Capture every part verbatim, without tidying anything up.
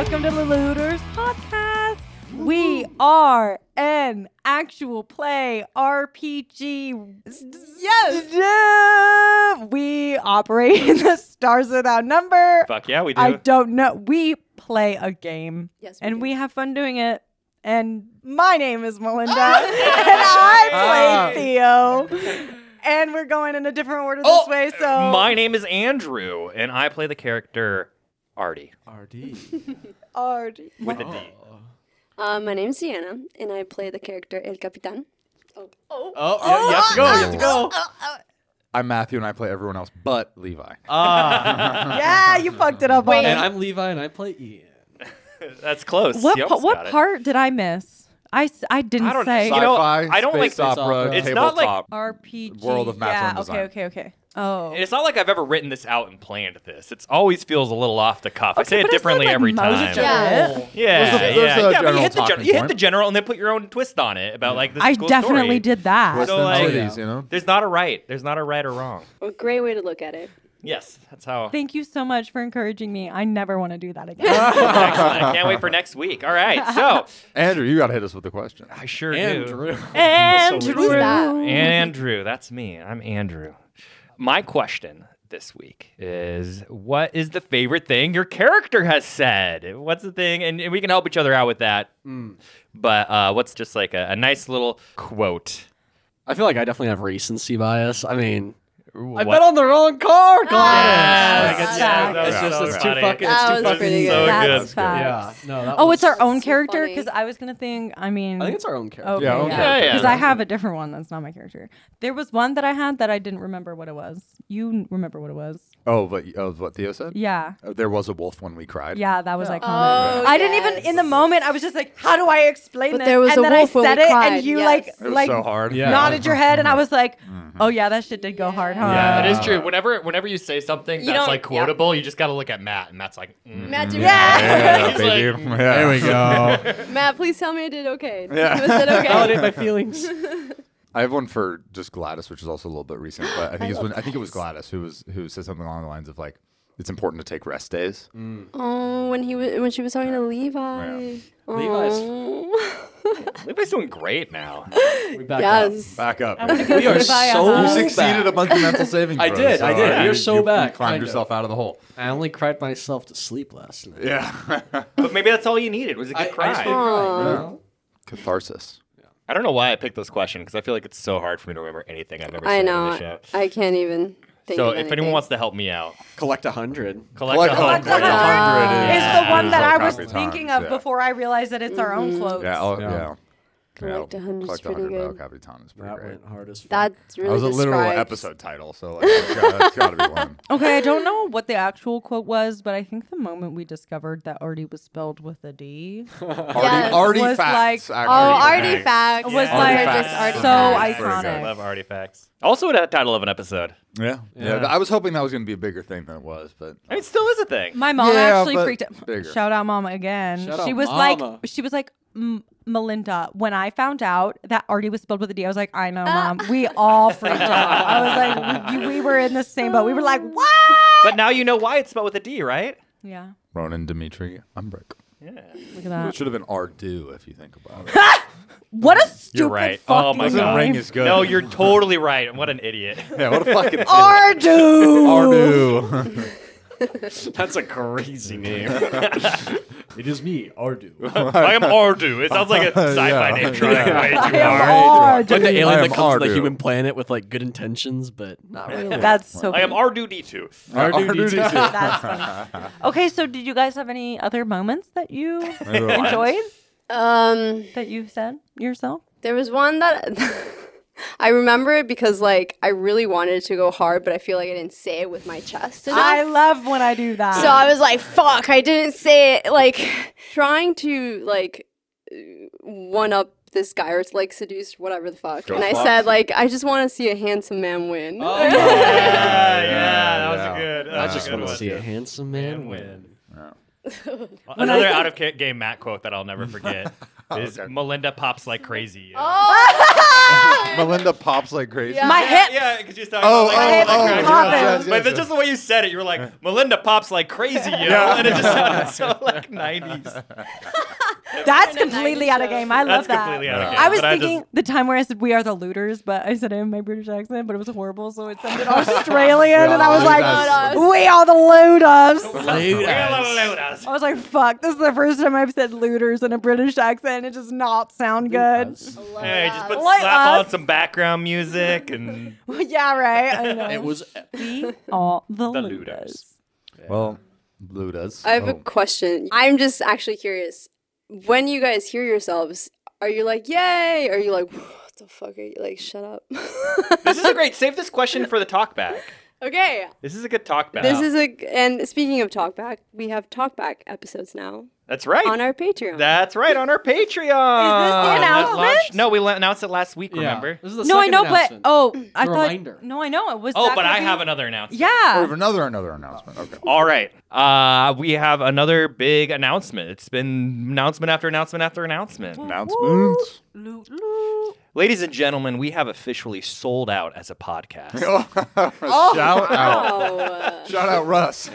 welcome to the Looters Podcast. We are an actual play R P G. Yes. We operate in the Stars Without Number. Fuck yeah, we do. I don't know. We play a game. Yes, we and do. we have fun doing it. And my name is Melinda. and I play Theo. And we're going in a different order Oh, this way. So my name is Andrew, and I play the character Artie. R D. Artie. With a D. Uh, my name's Sienna, and I play the character El Capitan. Oh, oh. Oh, yeah, you have to go. You have to go. I'm Matthew, and I play everyone else but Levi. Ah. Yeah, you fucked it up. on And it. I'm Levi, and I play Ian. That's close. What You pa- almost what got it. part did I miss? I, s- I didn't I don't- say. You know, Sci-fi, I don't like space opera, opera. It's not like- tabletop. R P G. World of Math yeah, and Design. okay, okay, okay. Oh. It's not like I've ever written this out and planned this. It always feels a little off the cuff. I Okay, say it but it's differently like every most time. of Yeah. it. Yeah, There's a- there's yeah, a yeah. But you general hit the gen- talking you hit point. the general, and then put your own twist on it about like this. I cool definitely story. did that. Twist So, and like- titties, you know? There's not a right. There's not a right or wrong. A great way to look at it. Yes, that's how. Thank you so much for encouraging me. I never want to do that again. Excellent. I can't wait for next week. All right, so Andrew, you got to hit us with the question. I sure do. Andrew. Andrew. Who's that? Andrew, that's me. I'm Andrew. My question this week is, what is the favorite thing your character has said? What's the thing? And, and we can help each other out with that. Mm. But uh, what's just like a, a nice little quote? I feel like I definitely have recency bias. I mean, I What- bet on the wrong car, Gladys. Yes, Like, it's, yes, that it's was just so it's funny. too fucking. That It's too was fucking pretty So good. good. That's facts. Yeah, no, that Oh, was, it's our own so character? funny. Because I was going to think, I mean. I think it's our own character. Okay, Yeah, own yeah. character. Because Yeah, I yeah. have a different one that's not my character. There was one that I had that I didn't remember what it was. You remember what it was? Oh, but oh, what Theo said? Yeah. Oh, there was a wolf when we cried. Yeah, that was iconic. Oh, I didn't even yes. in the moment. I was just like, "How do I explain But this?" there was and a then wolf I when said we it, cried, and you yes. like It was like so hard. Yeah. nodded your head, and I was like, "Oh yeah, that shit did go hard, huh?" Yeah, it is true. Whenever whenever you say something You that's don't- like quotable, you just got to look at Matt, and Matt's like, mm. Matt, did Yeah. Yeah, He's baby. like, Yeah. There we go. Matt, please tell me I did okay. Yeah. Was it okay? Validate my feelings. I have one for just Gladys, which is also a little bit recent, but I think I it's love when, I think it was Gladys who was who said something along the lines of like, it's important to take rest days. Oh, when he was when she was talking to Levi. Yeah. Levi's- Oh. Levi's doing great now. We back yes. Back up. I wanna go We are Levi, so- uh-huh. You Oh, succeeded back. a bunch of mental saving I throws, did, so, I did. uh, You're you- so you back, climbed kind of. yourself out of the hole. up. I only cried myself to sleep last night. Yeah. But maybe that's all you needed was a good I, cry. I just did Aw. cry, you know? Catharsis. I don't know why I picked this question because I feel like it's so hard for me to remember anything I've ever I said know. on the show. I can't even think So of if anything. anyone wants to help me out, Collect a hundred. collect, Collect a a whole hundred. collect a Collect a hundred. hundred. Is Yeah. the one that I Copy was times, thinking of yeah. before I realized that it's our own quotes. Yeah. I'll, Yeah. yeah. Collect yeah, a hundred's Collect a pretty hundred. El good. Capitan is pretty That great. went hard as fuck. That's really That was a literal describes- episode title, so like, it's got, it's got to be one. Okay, I don't know what the actual quote was, but I think the moment we discovered that Artie was spelled with a D Artie, Yes. Artie Was facts. like- actually. Oh, Artifacts. artifacts. was Yeah. like Artifacts. Just artifacts. so Very good. I iconic. love artifacts. Also, a title of an episode. Yeah. yeah. Yeah. I was hoping that was going to be a bigger thing than it was, but I mean, it still is a thing. My mom Yeah, actually but freaked out. bigger. Shout out, mom again. Shout she out, was mama. like, she was like, "M- Melinda. When I found out that Artie was spelled with a D, I was like, I know, mom. We all freaked out. I was like, we, we were in the same boat. We were like, what? But now you know why it's spelled with a D, right? Yeah, Ronan Dimitri Umbrick. Yeah. look at It that. should have been Ardu if you think about it. What a stupid You're right. fucking Oh my Doesn't God. ring as good. No, you're totally right. What an idiot. Yeah, what a fucking Ardu. Ardu. That's a crazy name. It is me, Ardu. I am Ardu. It sounds like a sci-fi Yeah. name trying Yeah. way I too am hard. Ardu. Like the I alien am that comes to the Ardu. human planet with like good intentions, but not really. That's so. I am funny. Ardu D two. Ardu D two. That's funny. Okay, so did you guys have any other moments that you enjoyed Um, that you said yourself? there was one that I remember it because like I really wanted it to go hard, but I feel like I didn't say it with my chest enough. I love when I do that. So I was like, fuck, I didn't say it. Like, trying to, like, one up this guy or, like, seduce whatever the fuck. Go and I fuck. said, like, I just want to see a handsome man win. Yeah, yeah, that was Yeah. a good. that I was a just good want to one. see a handsome man win. Another out of ca- game Matt quote that I'll never forget is Okay. Melinda pops like crazy. Yeah. Oh! Melinda pops like crazy. Yeah. My yeah, hips. yeah, because you're talking Oh, about like, oh, like, oh, crazy. yes, popping. yes, yes, But that's yes. just the way you said it. You were like, Melinda pops like crazy, yo. Yeah. And it just sounded so like nineties. That's In a completely nineties out of show. game. I love That's that. completely out of game. I was but thinking just- the time where I said we are the looters, but I said it in my British accent, but it was horrible, so it sounded Australian, and I was like, Looters. we are the looters. Looters. I was like, fuck, this is the first time I've said looters in a British accent. It does not sound good. Hey, just put Like slap us. on some background music and Yeah, right. I know. It was. we are the, the looters. looters. Well, Ludas. I have a Oh. question. I'm just actually curious. When you guys hear yourselves, are you like, yay? Or are you like, what the fuck are you like, shut up? This is a great. Save this question for the talkback. Okay. This is a good talkback. This is a, and speaking of talkback, we have talkback episodes now That's right. on our Patreon. That's right on our Patreon. Is this the announcement? No, we la- announced it last week. Yeah. Remember? This is the No, I second know, but announcement. oh, I thought. Reminder. No, I know it was. Oh, that but I gonna be- have another announcement. We have Yeah. another another announcement. Okay. All right. Uh, we have another big announcement. It's been announcement after announcement after announcement. Announcements. Loot, loot. Ladies and gentlemen, we have officially sold out as a podcast. Shout out. Oh, Shout out Russ.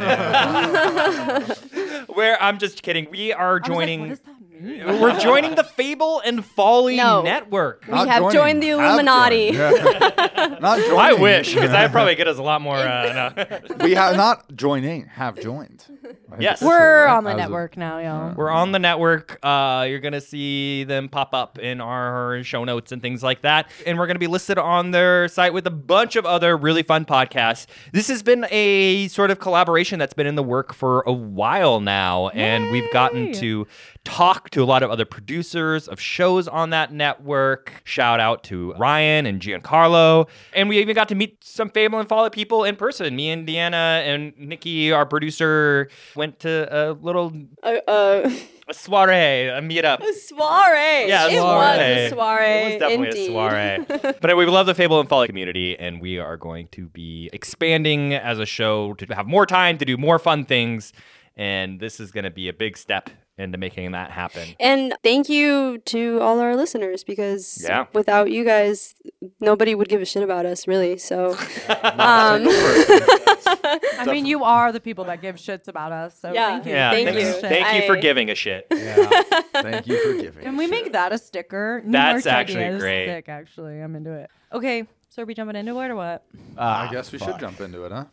Where I'm just kidding. We are I was like, joining. what does that mean? We're joining the Fable and Folly No. Network. we Not have joining, joined the have Illuminati. joined. Yeah. Not joining. I wish, because I'd probably get us a lot more. Uh, no. We have not joining. Have joined. I think Yes. that's We're right. on the As a- network now, y'all. We're on the network. Uh, you're going to see them pop up in our show notes and things like that. And we're going to be listed on their site with a bunch of other really fun podcasts. This has been a sort of collaboration that's been in the work for a while now. And we've gotten Yay. to talk to a lot of other producers of shows on that network. Shout out to Ryan and Giancarlo. And we even got to meet some Fable and Folly people in person. Me and Deanna and Nikki, our producer, went to a little Uh, uh, a soiree, a meetup. a soiree. Yeah, a it was soiree. a soiree. It was definitely indeed. a soiree. But we love the Fable and Folly community, and we are going to be expanding as a show to have more time to do more fun things. And this is going to be a big step into making that happen. And thank you to all our listeners because Yeah. without you guys, nobody would give a shit about us, really. So, um, I mean, you are the people that give shits about us. So Yeah. thank you. Yeah, Thank thanks- you. Thank you for I- giving a shit. Yeah. Thank you for giving. Can we make that a sticker? New That's merch actually idea is great. Sick, actually, I'm into it. Okay, so are we jumping into it or what? I guess we should jump into it, huh?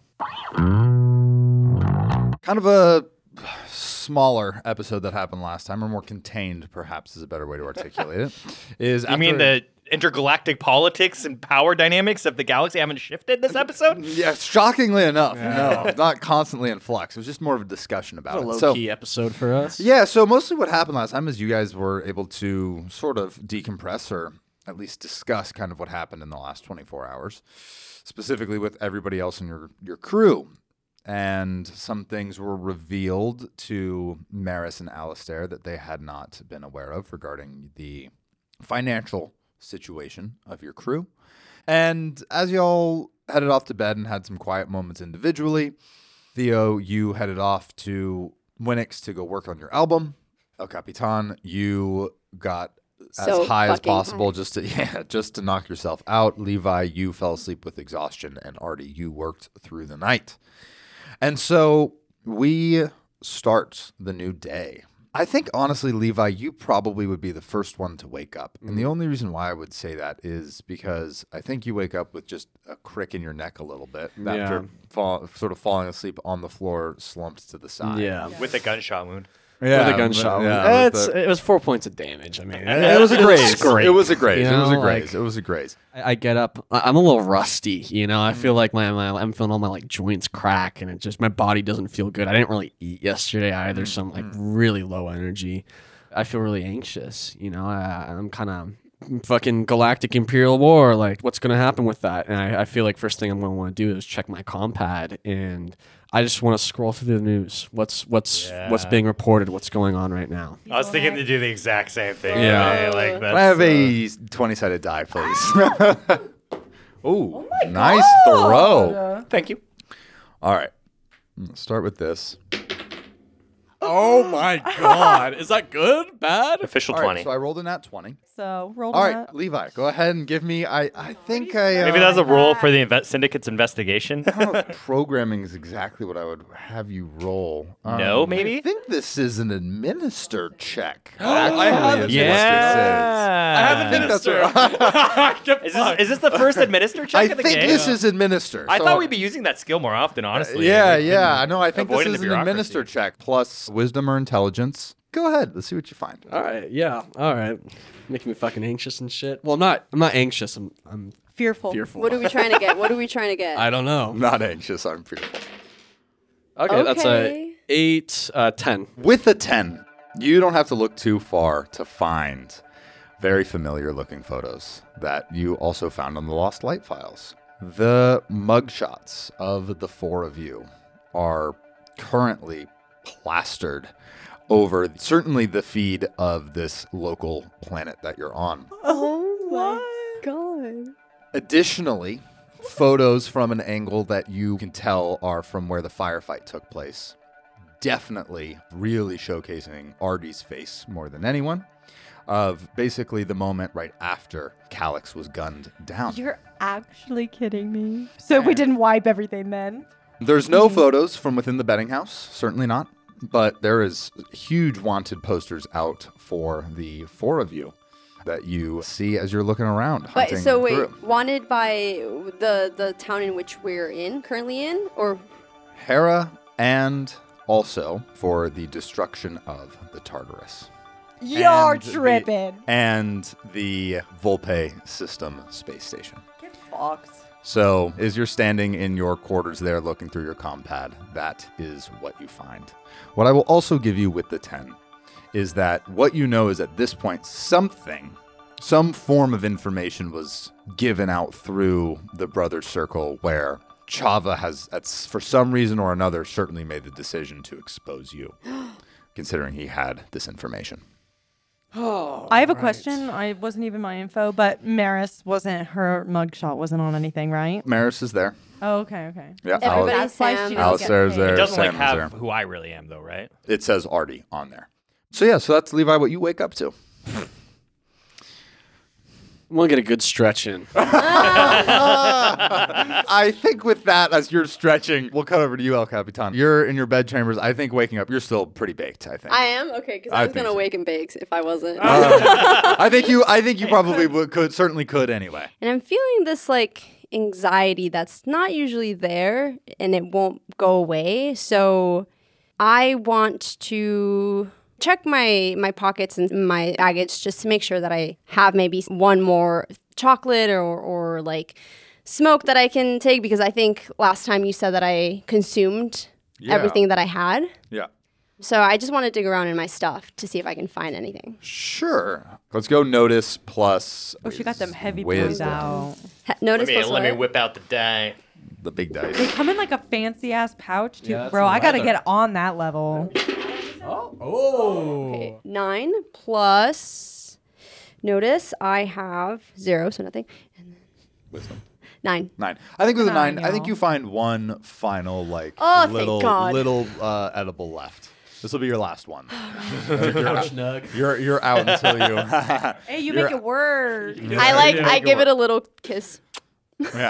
Kind of a smaller episode that happened last time, or more contained, perhaps is a better way to articulate it. Is You mean the intergalactic politics and power dynamics of the galaxy haven't shifted this episode? Yeah, shockingly enough, no, not constantly in flux. It was just more of a discussion about A it. low So, key episode for us. yeah, so mostly what happened last time is you guys were able to sort of decompress or at least discuss kind of what happened in the last twenty-four hours, specifically with everybody else in your, your crew. And some things were revealed to Maris and Alistair that they had not been aware of regarding the financial situation of your crew. And as y'all headed off to bed and had some quiet moments individually, Theo, you headed off to Winix to go work on your album. El Capitan, you got So as high as fucking possible high. just to yeah, just to knock yourself out. Levi, you fell asleep with exhaustion, and Artie, you worked through the night. And so we start the new day. I think, honestly, Levi, you probably would be the first one to wake up. And the only reason why I would say that is because I think you wake up with just a crick in your neck a little bit Yeah. after fall, sort of falling asleep on the floor, slumped to the side. Yeah. With a gunshot wound. Yeah, With a gunshot. yeah, with It's, the- it was four points of damage. I mean, it was a graze. great. It was a graze. You It was a know, graze. like- It was a graze. I, I get up. I- I'm a little rusty. You know, I feel like my, my I'm feeling all my like joints crack, and it just my body doesn't feel good. I didn't really eat yesterday either, so I'm like really low energy. I feel really anxious. You know, I, I'm kind of fucking galactic imperial war. Like, what's gonna happen with that? And I, I feel like first thing I'm gonna want to do is check my compad, and I just want to scroll through the news. What's what's what's Yeah. being reported? What's going on right now? I was thinking to do the exact same thing. Yeah. today, Like Can I have that's, a twenty-sided die, please? Ooh, nice throw. uh, Thank you. All right. Let's start with this. Oh my god. Is that good? Bad? Official All twenty. right, so I rolled a nat twenty. So roll All right, that. Levi, go ahead and give me. I I think I. Uh, Maybe that's a roll for the inve- syndicate's investigation. I don't know if programming is exactly what I would have you roll. No, Um, maybe? I think this is an administer check. I have Actually, is Yeah. what this is. I think that's right. Is this, is this the first administer check I of the think game? this is administer. I so- thought we'd be using that skill more often, honestly. Yeah, We've yeah. been I know. I think this avoiding is the an bureaucracy. administer check plus wisdom or intelligence. Go ahead. Let's see what you find. All right, yeah. All right. Making me fucking anxious and shit. Well, I'm not I'm not anxious. I'm I'm Fearful. fearful. What are we trying to get? What are we trying to get? I don't know. I'm not anxious. I'm fearful. Okay, that's a Okay. eight, uh, ten. With a ten, you don't have to look too far to find very familiar looking photos that you also found on the Lost Light files. The mugshots of the four of you are currently plastered over certainly the feed of this local planet that you're on. Oh my god. Additionally, photos from an angle that you can tell are from where the firefight took place. Definitely really showcasing Artie's face more than anyone, of basically the moment right after Calyx was gunned down. You're actually kidding me. So we didn't wipe everything then? There's no photos from within the betting house, certainly not, but there is huge wanted posters out for the four of you that you see as you're looking around. But hunting so wait, through. wanted by the the town in which we're in, currently in, or Hera, and also for the destruction of the Tartarus. You're And the- tripping. And the Volpe system space station. Get fucked. So, as you're standing in your quarters there looking through your comm pad, that is what you find. What I will also give you with the ten is that what you know is at this point something, some form of information was given out through the Brothers Circle where Chava has, at, s- for some reason or another, certainly made the decision to expose you, considering he had this information. Oh, I have a question. I wasn't even my info, but Maris wasn't, her mugshot wasn't on anything, right? Maris is there. Oh, okay, okay. Yeah, Everybody Al- That's why Sam. she was Alistair's getting there. It paid. doesn't like Sam is have there. who I really am, though, right? It says Artie on there. So yeah, so that's Levi what you wake up to. I'm gonna get a good stretch in. I think with that, as you're stretching, we'll cut over to you, El Capitan. You're in your bed chambers. I think waking up, you're still pretty baked. I think. I am okay because I I was think gonna so. wake and bake if I wasn't. I think you. I think you probably would, could. Certainly could anyway. And I'm feeling this like anxiety that's not usually there and it won't go away. So I want to check my my pockets and my baggage just to make sure that I have maybe one more chocolate or or like smoke that I can take, because I think last time you said that I consumed Yeah. everything that I had. Yeah. So I just want to dig around in my stuff to see if I can find anything. Sure. Let's go. Notice plus. Oh, she got them heavy wisdom. boys out. Ha- Notice plus what? whip out the die. The big dice. They come in like a fancy ass pouch, too. Yeah, that's Bro, I gotta leather. get on that level. Oh, oh. Okay, nine plus. Notice I have zero, so nothing. Wisdom. Nine. Nine. I think with a Nine, nine, I think y'all. you find one final like Oh, thank little God. little uh, edible left. This will be your last one. Couch nug. You're you're out until you. Hey, you You're- make it work. I like. I give it a little kiss. Yeah.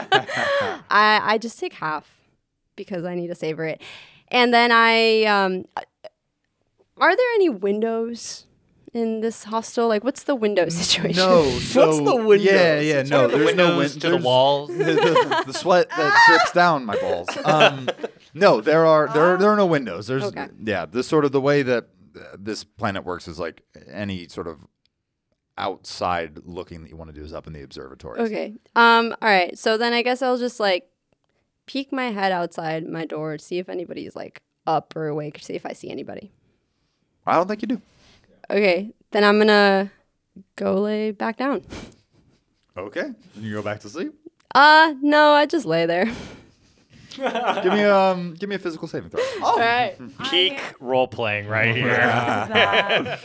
I I just take half because I need to savor it, and then I um. Are there any windows in this hostel? Like, what's the window situation? No. So, the windows? Yeah, yeah. No, the there's no windows win- to the there's- walls. the, the- the sweat that drips down my balls. Um, no, there are there are, there are no windows. There's Okay. yeah. This sort of the way that uh, this planet works is like any sort of outside looking that you want to do is up in the observatory. Okay. Um. All right. So then I guess I'll just like peek my head outside my door, see if anybody's like up or awake, see if I see anybody. I don't think you do. Okay. Then I'm gonna go lay back down. Okay. You go back to sleep. Uh, no, I just lay there. Give me um give me a physical saving throw. All right. Peak role playing right here. That-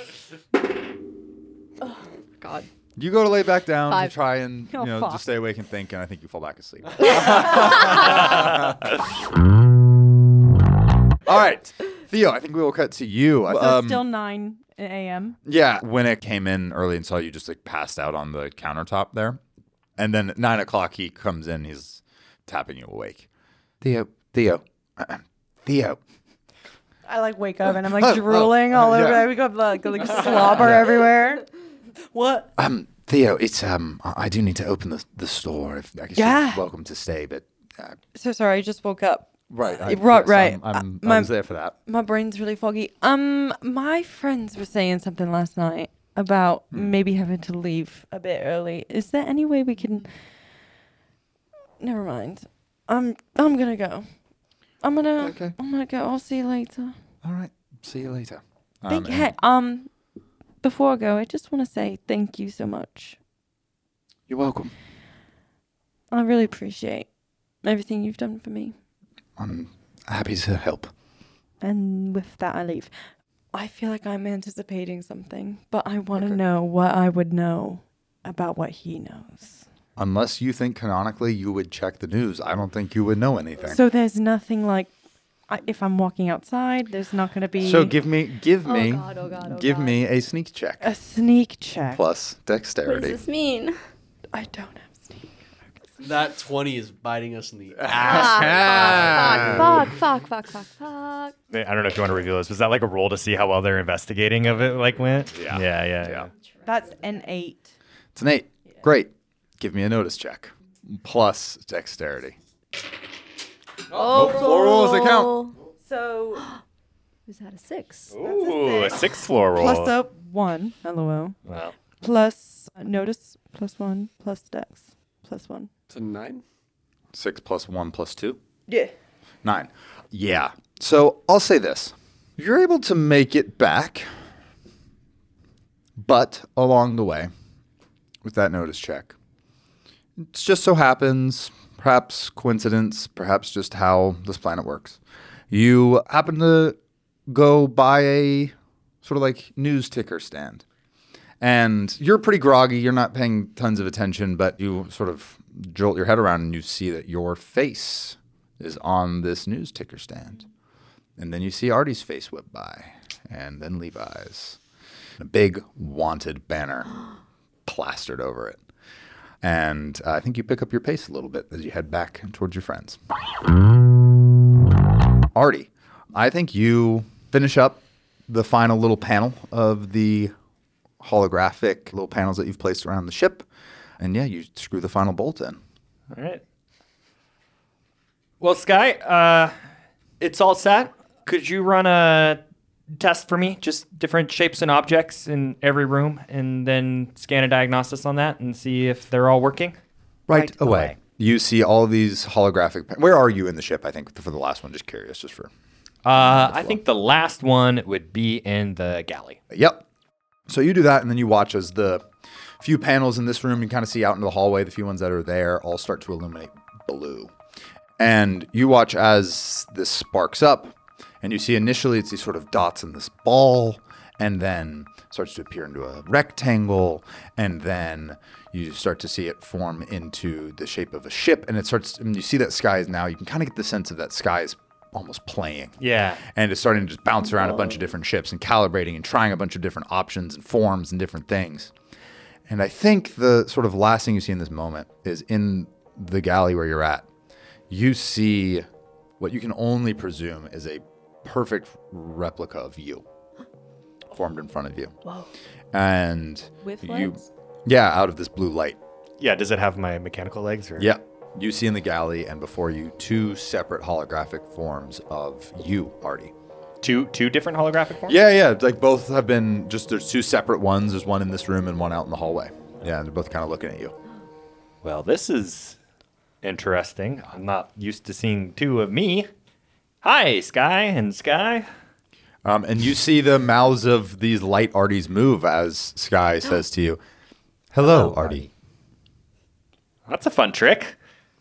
God. You go to lay back down Five. to try and you Oh, know fuck. just stay awake and think, and I think you fall back asleep. All right. Theo, I think we will cut to you. So Um, it's still nine a.m. yeah, when it came in early and saw you just like passed out on the countertop there. And then at nine o'clock, he comes in. He's tapping you awake. Theo, Theo, Theo. I like wake up and I'm Oh, like drooling oh, all over. yeah. I wake up like, like slobber everywhere. What? Um, Theo, it's um, I I do need to open the the store. If I guess Yeah. you're welcome to stay, but uh, So sorry, I just woke up. right, I, Right, yes, right. I'm, I'm, Uh, my- I was there for that. My brain's really foggy. Um, my friends were saying something last night about Hmm. maybe having to leave a bit early. Is there any way we can? Never mind. I'm I'm gonna go. I'm gonna Okay. I'm gonna go. I'll see you later. All right, see you later. Um, Thank, and- hey, um, before I go, I just want to say thank you so much. You're welcome. I really appreciate everything you've done for me. I'm happy to help. And with that, I leave. I feel like I'm anticipating something, but I want to Okay. know what I would know about what he knows. Unless you think canonically you would check the news, I don't think you would know anything. So there's nothing like, I, if I'm walking outside, there's not going to be So give me, give Oh me, God, oh God, oh give God. me a sneak check a sneak check. plus What does dexterity. this mean? I don't have sneak. That twenty is biting us in the ass. Ah, fuck, fuck, fuck, fuck, fuck, fuck. I don't know if you want to reveal this. Was that like a roll to see how well their investigating of it like went? Yeah. Yeah, yeah, Yeah. yeah. That's an eight. It's an eight. Great. Give me a notice check plus dexterity. Oh, floor rolls that count. So Is that a six? Ooh, a six floor roll. plus a one, lol, Wow. plus uh, notice, plus one, plus dex, plus one. It's a nine. Six plus one plus two. Yeah. Nine. Yeah. So I'll say this. You're able to make it back, but along the way, with that notice check, it just so happens, perhaps coincidence, perhaps just how this planet works, you happen to go by a sort of like news ticker stand. And you're pretty groggy. You're not paying tons of attention, but you sort of jolt your head around and you see that your face is on this news ticker stand. And then you see Artie's face whip by, and then Levi's. A big wanted banner plastered over it. And uh, I think you pick up your pace a little bit as you head back towards your friends. Artie, I think you finish up the final little panel of the holographic little panels that you've placed around the ship. And yeah, you screw the final bolt in. All right. Well, Sky, uh, it's all set. Could you run a test for me? Just different shapes and objects in every room, and then scan a diagnosis on that and see if they're all working? Right, Right away. away. You see all these holographic. Pa- Where are you in the ship? I think for the last one, just curious, just for. Uh, I think the last one would be in the galley. Yep. So you do that, and then you watch as the few panels in this room you kind of see out into the hallway, the few ones that are there, all start to illuminate blue. And you watch as this sparks up, and you see initially it's these sort of dots in this ball, and then starts to appear into a rectangle, and then you start to see it form into the shape of a ship, and it starts, and you see that sky is now, you can kind of get the sense of that sky is almost playing. Yeah. And it's starting to just bounce around a bunch of different ships and calibrating and trying a bunch of different options and forms and different things. And I think the sort of last thing you see in this moment is in the galley where you're at, you see what you can only presume is a perfect replica of you formed in front of you. Whoa. And With you, legs? yeah, out of this blue light. Yeah, does it have my mechanical legs? Or? Yeah. You see in the galley and before you two separate holographic forms of you, Artie. Two two different holographic forms? Yeah, yeah. Like both have been just, there's two separate ones. There's one in this room and one out in the hallway. Yeah, they're both kind of looking at you. Well, this is interesting. I'm not used to seeing two of me. Hi, Sky and Sky. Um, and you see the mouths of these light Arties move as Sky says to you, Hello, Artie. That's a fun trick.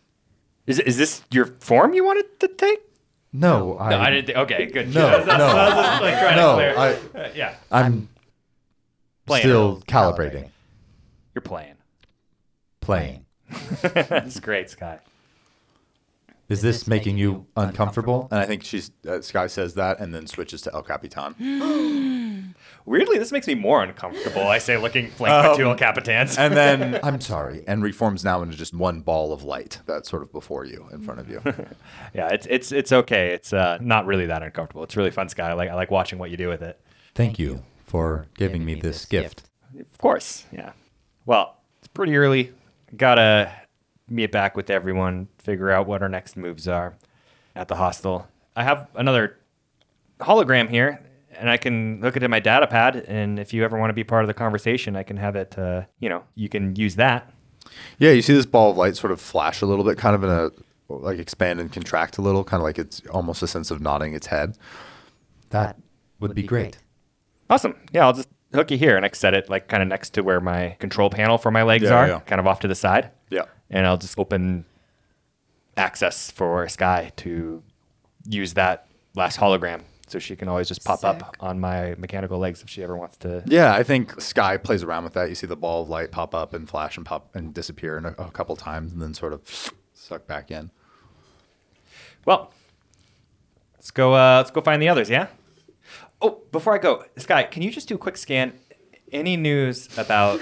Is is this your form you wanted to take? No, I, No, I didn't. Think, okay, good. No, That's- that's- no. that's just, like, trying to No, clear- I- uh, yeah, I'm Playing still it. calibrating. You're playing. Playing. That's great, Sky. Is this making you uncomfortable? And I think she's uh, Sky says that and then switches to El Capitan. Weirdly, this makes me more uncomfortable. I say, looking flanked by two El Capitans. And then, I'm sorry, and reforms now into just one ball of light that's sort of before you, in front of you. Yeah, it's it's it's okay. It's uh, not really that uncomfortable. It's really fun, Sky. I like I like watching what you do with it. Thank you for giving me this gift. Of course, yeah. Well, it's pretty early. Gotta meet back with everyone, figure out what our next moves are at the hostel. I have another hologram here, and I can hook it to my data pad, and if you ever want to be part of the conversation, I can have it, uh, you know, you can use that. Yeah, you see this ball of light sort of flash a little bit, kind of in a, like expand and contract a little, kind of like it's almost a sense of nodding its head. That would be great. Awesome. Yeah, I'll just hook you here, and I can set it like kind of next to where my control panel for my legs Yeah, are, yeah. kind of off to the side. Yeah. And I'll just open access for Sky to use that last hologram, so she can always just pop Sick. up on my mechanical legs if she ever wants to. Yeah, I think Sky plays around with that. You see the ball of light pop up and flash and pop and disappear in a, a couple times and then sort of suck back in. Well, let's go. Uh, let's go find the others. Yeah. Oh, before I go, Sky, can you just do a quick scan? Any news about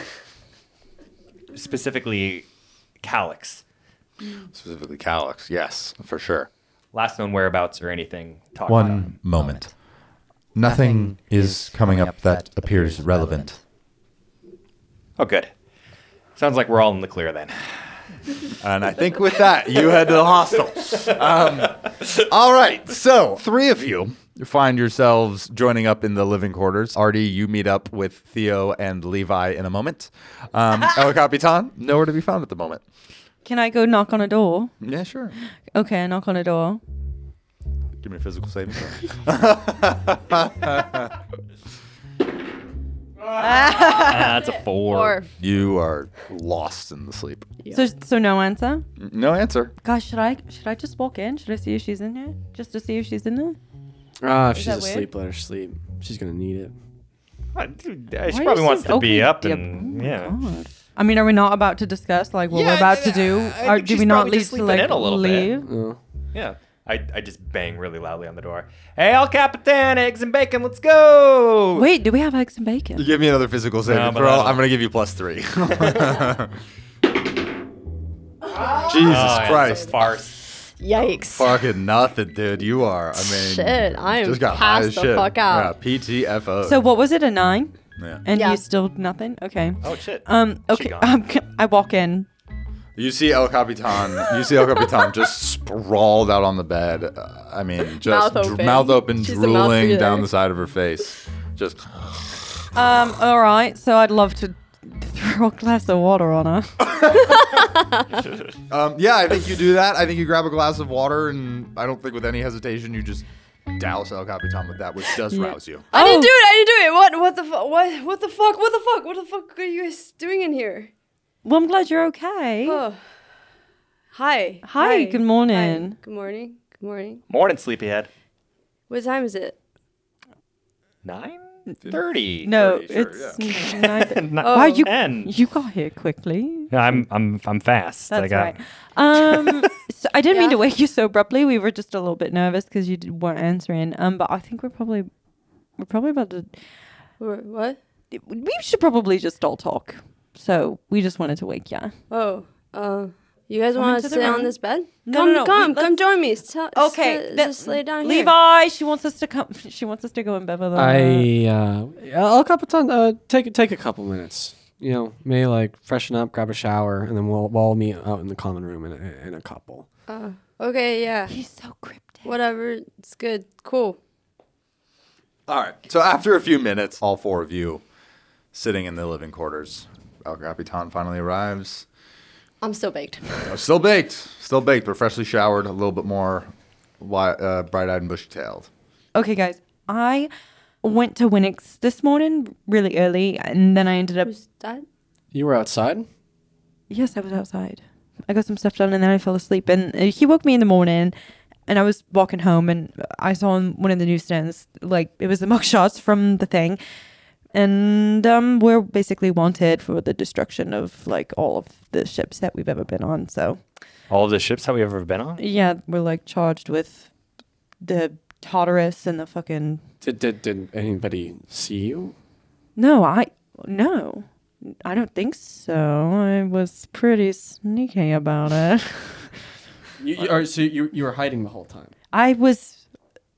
specifically Calyx? Specifically Calyx, yes, for sure. Last known whereabouts or anything? Talk about. One moment. Nothing is coming up that appears relevant. Oh, good. Sounds like we're all in the clear then. And I think with that, you head to the hostel. Um, all right. So, three of you find yourselves joining up in the living quarters. Artie, you meet up with Theo and Levi in a moment. Um, El Capitan, nowhere to be found at the moment. Can I go knock on a door? Yeah, sure. Okay, I knock on a door. Give me a physical saving throw. Ah, that's a four. Or You are lost in the sleep. So, so no answer. No answer. Gosh, should I should I just walk in? Should I see if she's in here? Just to see if she's in there? Ah, if Is she's that weird? asleep, let her sleep. She's gonna need it. Uh, dude, uh, she Why probably is wants this- to be okay, up yep. and Oh my yeah. God. I mean, are we not about to discuss like what Yeah, we're about to I- do? I Or think do she's we not probably leave just to sleeping like in a little bit. leave? Oh. Yeah. I, I just bang really loudly on the door. Hey, El Capitan, eggs and bacon, let's go! Wait, do we have eggs and bacon? You give me another physical saving No, but throw. I don't- I'm going to give you plus three. Jesus Oh, yeah, it's Christ. a farce. yikes. Fucking nothing, dude. You are. I mean, Shit, I am just got high passed as the shit. fuck out. Yeah, P T F O. So what was it? A nine? yeah. And Yeah. you still nothing? Okay. Oh, shit. Um. She Okay. gone. Um, I walk in. You see El Capitan. You see El Capitan just sprawled out on the bed. Uh, I mean, just Mouth dr- open. mouth open, She's a mouth drooling breather. down the side of her face. Just. Um. All right. So I'd love to throw a glass of water on her. Um, yeah, I think you do that. I think you grab a glass of water, and I don't think with any hesitation you just douse El Capitan with that, which does Yeah. rouse you. I didn't Oh. do it. I didn't do it. What? What the fuck? What? What the fuck? What the fuck? What the fuck are you guys doing in here? Well, I'm glad you're okay. Oh. Hi. Hi, good morning. Hi. Good morning. Good morning. Morning, sleepyhead. What time is it? nine thirty. No, Pretty sure, it's nine. Not Oh. Wow, you ten. you got here quickly. I'm I'm I'm fast. I That's got, right. Um, so I didn't mean to Yeah. wake you so abruptly. We were just a little bit nervous because you d- weren't answering. Um, but I think we're probably we're probably about to. Wh- What? We should probably just all talk. So we just wanted to wake you. Oh. Uh. You guys Come want into to the sit on room. this bed? No, come, no, no, come, let's- come join me. Tell, Okay, sit- that- just lay down here. Levi, she wants us to come. She wants us to go in bed with her. I uh, El Capitan, uh, take take a couple minutes. You know, may like freshen up, grab a shower, and then we'll we'll all meet out in the common room in a, in a couple. Uh, okay, yeah. He's so cryptic. Whatever. It's good. Cool. All right. So after a few minutes, all four of you sitting in the living quarters, El Capitan finally arrives. I'm still baked. Uh, Still baked, still baked, but freshly showered, a little bit more wi- uh, bright-eyed and bushy-tailed. Okay, guys, I went to Winnick's this morning really early, and then I ended up. Who's that? You were outside. Yes, I was outside. I got some stuff done, and then I fell asleep. And uh, he woke me in the morning, and I was walking home, and I saw on one of the newsstands, like it was the mugshots from the thing, and um, we're basically wanted for the destruction of like all of the ships that we've ever been on. So All of the ships that we've ever been on? Yeah, we're like charged with the Tartarus and the fucking. Did, did did anybody see you? No, I no, I don't think so. I was pretty sneaky about it. You, you are so you you were hiding the whole time. I was.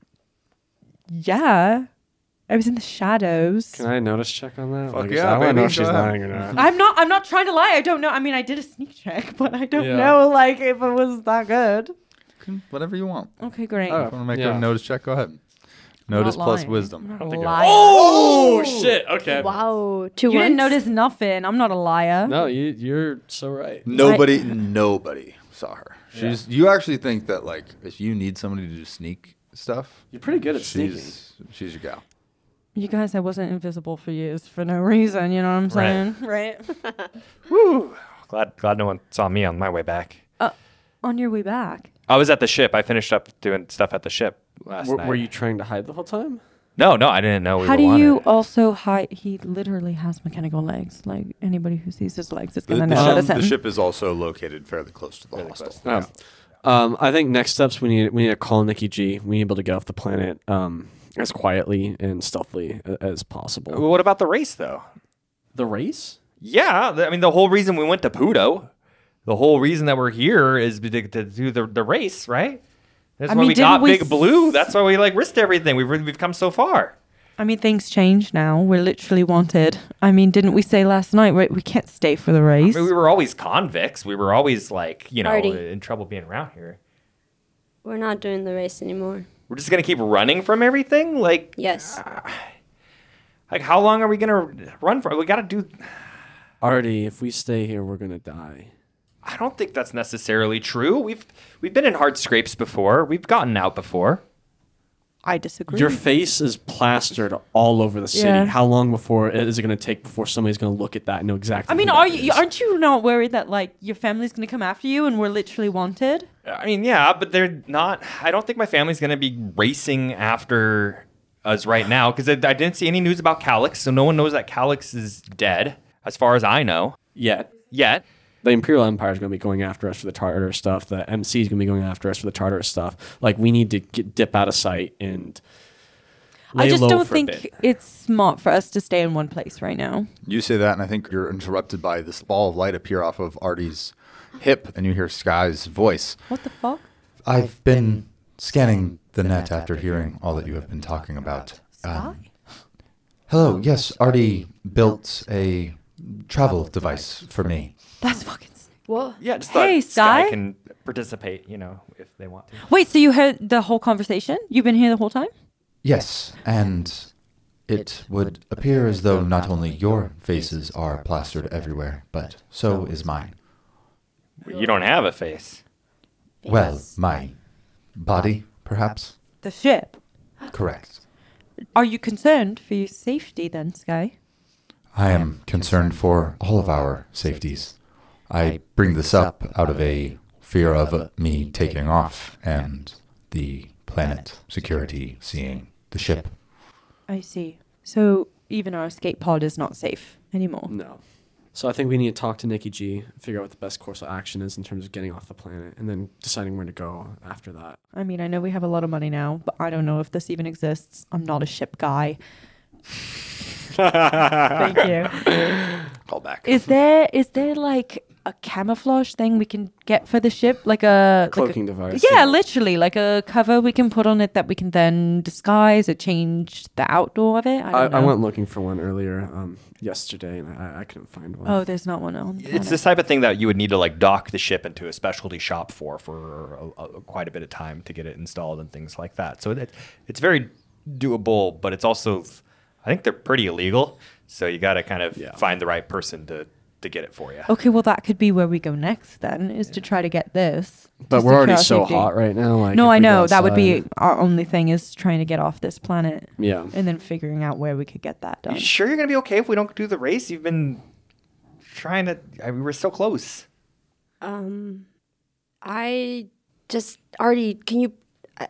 Yeah, I was in the shadows. Can I notice check on that? Fuck Like, yeah, I want to know baby, if she's go ahead. lying or not. I'm not. I'm not trying to lie. I don't know. I mean, I did a sneak check, but I don't Yeah. know like if it was that good. Whatever you want. Okay, great. Oh. Want to make Yeah. a notice check? Go ahead. I'm Notice not plus lying. wisdom. I'm not don't a think you're- liar. Oh shit! Okay. Wow. Two You didn't ones? notice nothing. I'm not a liar. No, you you're so right. Nobody, nobody saw her. She's. You actually think that like if you need somebody to do sneak stuff, You're pretty good at sneaking. she's she's your gal. You guys, I wasn't invisible for years for no reason. You know what I'm saying? Right. Woo! Glad glad no one saw me on my way back. uh, on your way back. I was at the ship. I finished up doing stuff at the ship last Were, night. were you trying to hide the whole time? No, no, I didn't know we How were do wanted. you also hide? He literally has mechanical legs. Like anybody who sees his legs is The, gonna the know ship, that's the him. ship is also located fairly close to the hostel. Oh. Um, I think next steps we need we need to call Nikki G. We need to be able to get off the planet um, as quietly and stealthily a- as possible. What about the race, though? The race? Yeah, th- I mean, the whole reason we went to Puto, the whole reason that we're here is to, to do the, the race, right? That's I why mean, we didn't got we Big s- Blue. That's why we like risked everything. We've we've come so far. I mean, things change now. We're literally wanted. I mean, didn't we say last night we, we can't stay for the I race? mean, we were always convicts. We were always like, you know, Artie. in trouble being around here. We're not doing the race anymore. We're just gonna keep running from everything. Like, Yes. like how long are we gonna run for? We gotta do. Artie, if we stay here, we're gonna die. I don't think that's necessarily true. We've we've been in hard scrapes before. We've gotten out before. I disagree. Your face is plastered all over the city. Yeah. How long before is it going to take before somebody's going to look at that and know exactly? I mean, who are that you? is? Aren't you not worried that like your family's gonna come after you and we're literally wanted? I mean, yeah, but they're not. I don't think my family's gonna be racing after us right now because I, I didn't see any news about Calix, so no one knows that Calix is dead, as far as I know, yet? yet. The Imperial Empire is going to be going after us for the Tartarus stuff. The M C is going to be going after us for the Tartarus stuff. Like we need to get, dip out of sight and. Lay I just low don't for a think bit. it's smart for us to stay in one place right now. You say that, and I think you're interrupted by this ball of light appear off of Artie's hip, and you hear Sky's voice. What the fuck? I've been scanning the net after hearing all that you have been talking about. Um, hello, yes, Artie built a travel device for me. That's fucking. s- What? Yeah, just Hey, thought Sky Sky? can participate, you know, if they want to. Wait, so you heard the whole conversation? You've been here the whole time? Yes, and it would appear as though not only your faces are plastered everywhere, but so is mine. You don't have a face. Well, my body, perhaps? The ship. Correct. Are you concerned for your safety then, Sky? I am concerned for all of our safeties. I bring this up out of a fear of uh, me taking off and the planet security seeing the ship. I see. So even our escape pod is not safe anymore. No. So I think we need to talk to Nikki G, figure out what the best course of action is in terms of getting off the planet, and then deciding where to go after that. I mean, I know we have a lot of money now, but I don't know if this even exists. I'm not a ship guy. Thank you. Call back. Is there is there like a camouflage thing we can get for the ship, like a like Cloaking a, device. Yeah, literally, like a cover we can put on it that we can then disguise or change the outdoor of it. I I, don't know. I went looking for one earlier um, yesterday, and I, I couldn't find one. Oh, there's not one on. the It's planet. this type of thing that you would need to like dock the ship into a specialty shop for for a, a, quite a bit of time to get it installed and things like that. So it, it's very doable, but it's also, I think they're pretty illegal. So you got to kind of Yeah. find the right person to to get it for you. Okay, well that could be where we go next then, is to try to get this. but to we're already secure so our safety. hot right now. Like, No, if I we go know that would be outside- our only thing is trying to get off this planet Yeah. and then figuring out where we could get that done. You sure you're gonna be okay if we don't do the race? You've been trying to. I mean, we're so close. Um, I just Artie, can you? I,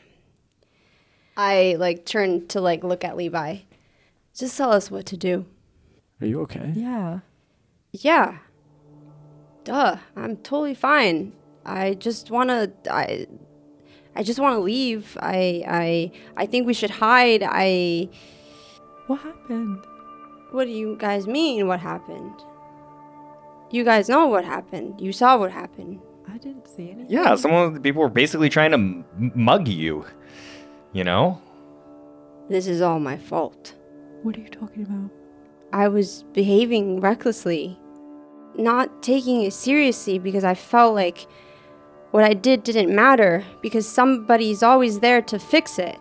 I like turn to like look at Levi. Just tell us what to do. Are you okay? Yeah. Yeah. Duh, I'm totally fine. I just want to I I just want to leave. I I I think we should hide. I What happened? What do you guys mean what happened? You guys know what happened. You saw what happened. I didn't see anything. Yeah, some of the people were basically trying to m- mug you. You know? This is all my fault. What are you talking about? I was behaving recklessly, not taking it seriously because I felt like what I did didn't matter because somebody's always there to fix it.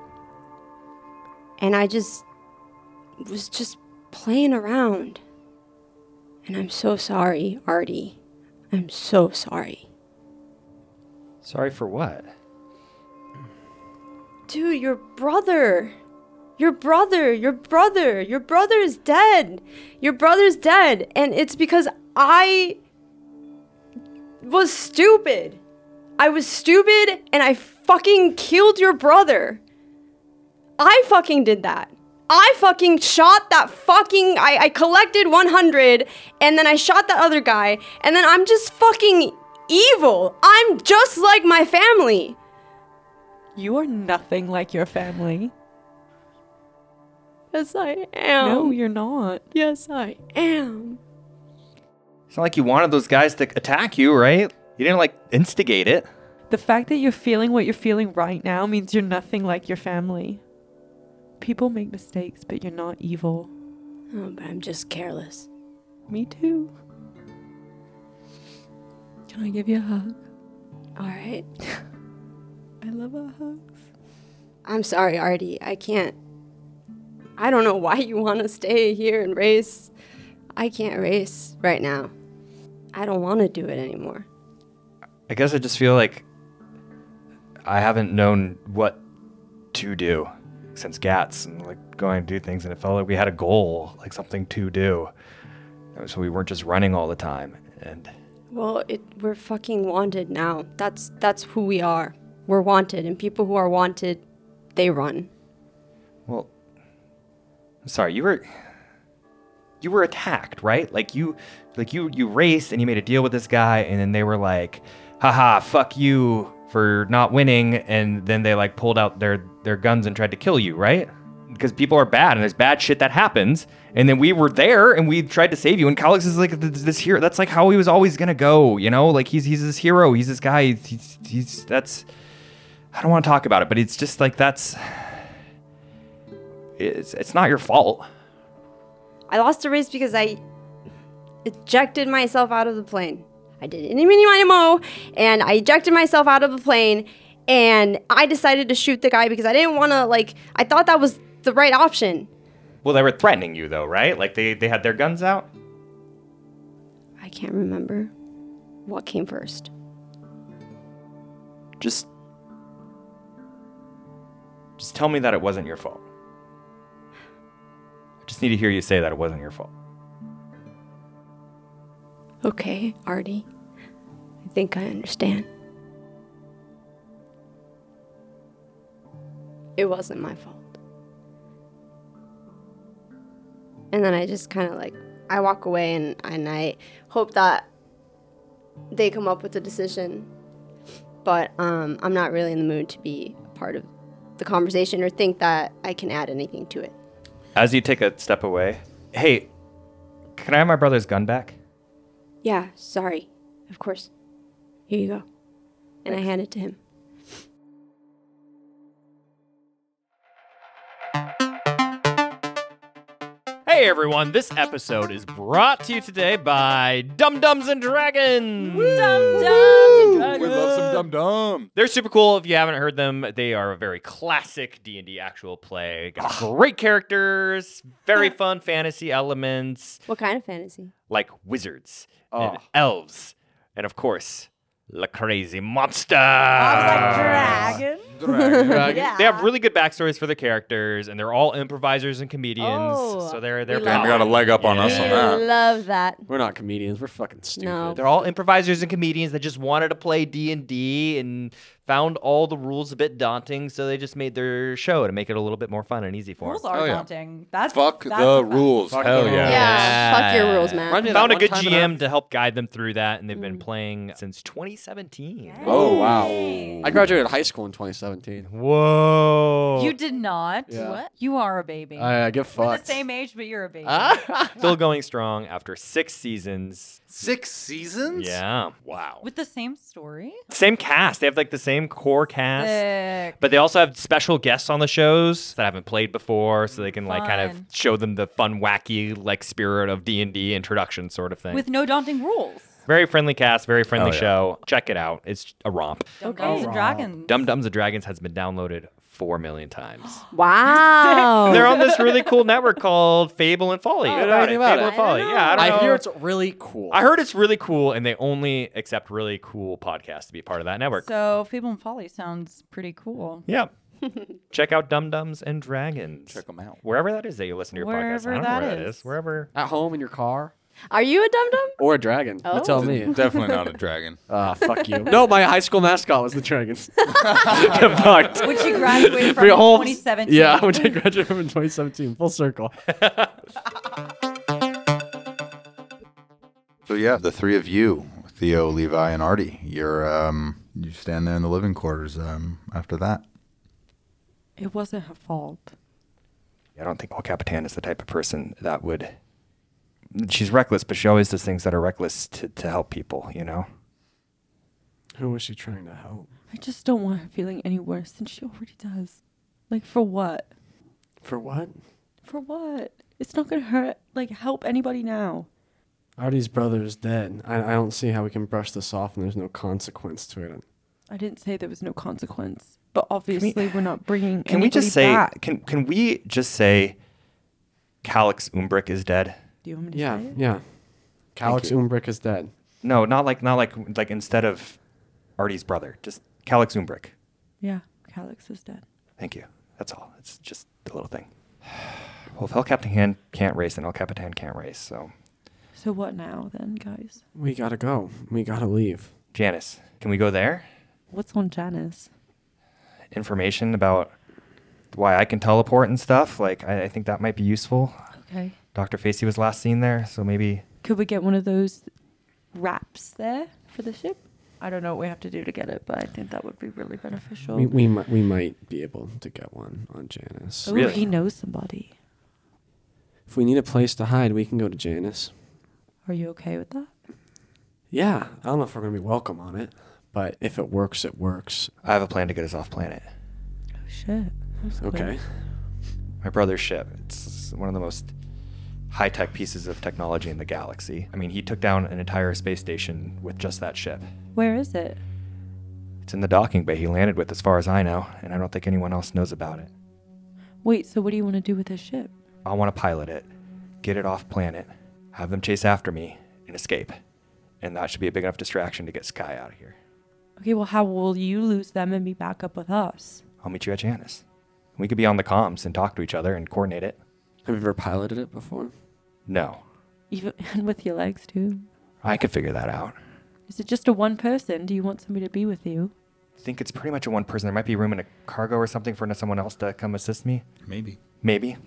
And I just was just playing around. And I'm so sorry, Artie. I'm so sorry. Sorry for what? Dude, your brother. Your brother, your brother, your brother is dead. Your brother's dead. And it's because I was stupid. I was stupid and I fucking killed your brother. I fucking did that. I fucking shot that fucking, I, I collected one hundred and then I shot that other guy and then I'm just fucking evil. I'm just like my family. You are nothing like your family. Yes, I am. No, you're not. Yes, I am. It's not like you wanted those guys to attack you, right? You didn't, like, instigate it. The fact that you're feeling what you're feeling right now means you're nothing like your family. People make mistakes, but you're not evil. Oh, but I'm just careless. Me too. Can I give you a hug? All right. I love our hugs. I'm sorry, Artie. I can't. I don't know why you want to stay here and race. I can't race right now. I don't want to do it anymore. I guess I just feel like I haven't known what to do since GATS and like going to do things, and it felt like we had a goal, like something to do. So we weren't just running all the time. And Well, it we're fucking wanted now. That's that's who we are. We're wanted, and people who are wanted, they run. well, I'm sorry, you were you were attacked, right? Like you like you you raced and you made a deal with this guy, and then they were like, haha, fuck you for not winning, and then they like pulled out their their guns and tried to kill you, right? Because people are bad and there's bad shit that happens, and then we were there and we tried to save you, and Calix is like this, this hero. That's like how he was always gonna go, you know? Like he's he's this hero, he's this guy, he's he's that's I don't want to talk about it, but it's just like that's it's it's not your fault. I lost the race because I ejected myself out of the plane. I did any, mini, miny, mo, and I ejected myself out of the plane, and I decided to shoot the guy because I didn't want to, like, I thought that was the right option. Well, they were threatening you though, right? Like they, they had their guns out? I can't remember what came first. Just Just tell me that it wasn't your fault. I just need to hear you say that it wasn't your fault. Okay, Artie. I think I understand. It wasn't my fault. And then I just kind of like, I walk away and, and I hope that they come up with a decision. But um, I'm not really in the mood to be a part of the conversation or think that I can add anything to it. As you take a step away, hey, can I have my brother's gun back? Yeah, sorry. Of course. Here you go. And I hand it to him. Hey everyone, this episode is brought to you today by Dum Dums and Dragons. Dum dum and We love some dum dum. They're super cool. If you haven't heard them, they are a very classic D and D actual play. Got great characters, very fun fantasy elements, What kind of fantasy? like wizards and Oh. elves, and of course, the crazy monster. dragon. Dragon. They have really good backstories for their characters, and they're all improvisers and comedians. Oh, so they're they're we Damn, we got a leg up on us on I that. love that. We're not comedians. We're fucking stupid. No. They're all improvisers and comedians that just wanted to play D and D and found all the rules a bit daunting, so they just made their show to make it a little bit more fun and easy for Rules them. are Oh, yeah. daunting. That's Fuck that's the a fact. rules. Fuck Hell the yeah. Yeah, fuck your rules, man. Remind me of that Found a one good time G in our- M to help guide them through that, and they've been playing since twenty seventeen. Oh, wow. I graduated high school in twenty seventeen. Whoa. You did not. Yeah. What? You are a baby. I, I get We're fucked. the same age, but you're a baby. Still going strong after six seasons. Six seasons? Yeah. Wow. With the same story. Same cast. They have like the same core cast. Sick. But they also have special guests on the shows that haven't played before, so they can like kind of Fun. show them the fun, wacky like spirit of D and D introduction sort of thing. With no daunting rules. very friendly cast, very friendly Oh, yeah. show. Check it out. It's a romp. Dum Okay. Dums and Dragons. Dum Dums and Dragons has been downloaded four million times. Wow. They're on this really cool network called Fable and Folly. Oh, You I know know about it? anything about Fable it. and Folly. I don't Yeah, I don't I know. hear it's really cool. I heard it's really cool, and they only accept really cool podcasts to be part of that network. So Fable and Folly sounds pretty cool. Yeah. Check out Dum Dums and Dragons. Check them out. Wherever that is that you listen to your podcast. I Wherever don't know that where that is. is. Wherever. At home in your car Are you a dum dum? or a dragon. Oh. You tell me. Definitely not a dragon. Ah, fuck you. No, my high school mascot was the dragons. Get fucked. Which you graduated from We in all- twenty seventeen. Yeah, which I graduated from in twenty seventeen. Full circle. So yeah, the three of you, Theo, Levi, and Artie, you're um, you stand there in the living quarters. Um, after that, It wasn't her fault. I don't think El Capitan is the type of person that would. She's reckless, but she always does things that are reckless to, to help people, you know? Who was she trying to help? I just don't want her feeling any worse than she already does. Like, for what? For what? For what? It's not gonna hurt, like, help anybody now. Artie's brother is dead. I, I don't see how we can brush this off and there's no consequence to it. I didn't say there was no consequence, but obviously we, are not bringing Can we anybody just say. back. Can, can we just say Calix Umbrick is dead? Do you want me to Yeah, say it? yeah. Calix you. Umbrick is dead. No, not like not like like instead of Artie's brother, just Calix Umbrick. Yeah, Calix is dead. Thank you. That's all. It's just a little thing. Well, if El Capitan can't race, then El Capitan can't race. So, So what now then, guys? We gotta go. We gotta leave. Janice, can we go there? What's on Janice? Information about why I can teleport and stuff. Like, I, I think that might be useful. Okay. Doctor Facey was last seen there, so maybe. Could we get one of those wraps there for the ship? I don't know what we have to do to get it, but I think that would be really beneficial. We we might we might be able to get one on Janice. oh, Really? he knows somebody. If we need a place to hide, we can go to Janice. Are you okay with that? Yeah, I don't know if we're gonna be welcome on it, but if it works, it works. I have a plan to get us off planet. Oh shit. That's cool. Okay. My brother's ship. It's one of the most high-tech pieces of technology in the galaxy. I mean, he took down an entire space station with just that ship. Where is it? It's in the docking bay he landed with, as far as I know, and I don't think anyone else knows about it. Wait, so what do you want to do with this ship? I want to pilot it, get it off planet, have them chase after me, and escape. And that should be a big enough distraction to get Sky out of here. Okay, well, how will you lose them and be back up with us? I'll meet you at Janice. We could be on the comms and talk to each other and coordinate it. Have you ever piloted it before? No, Even and with your legs too. I could figure that out. Is it just a one person? Do you want somebody to be with you? I think it's pretty much a one person. There might be room in a cargo or something for someone else to come assist me. maybe. Maybe.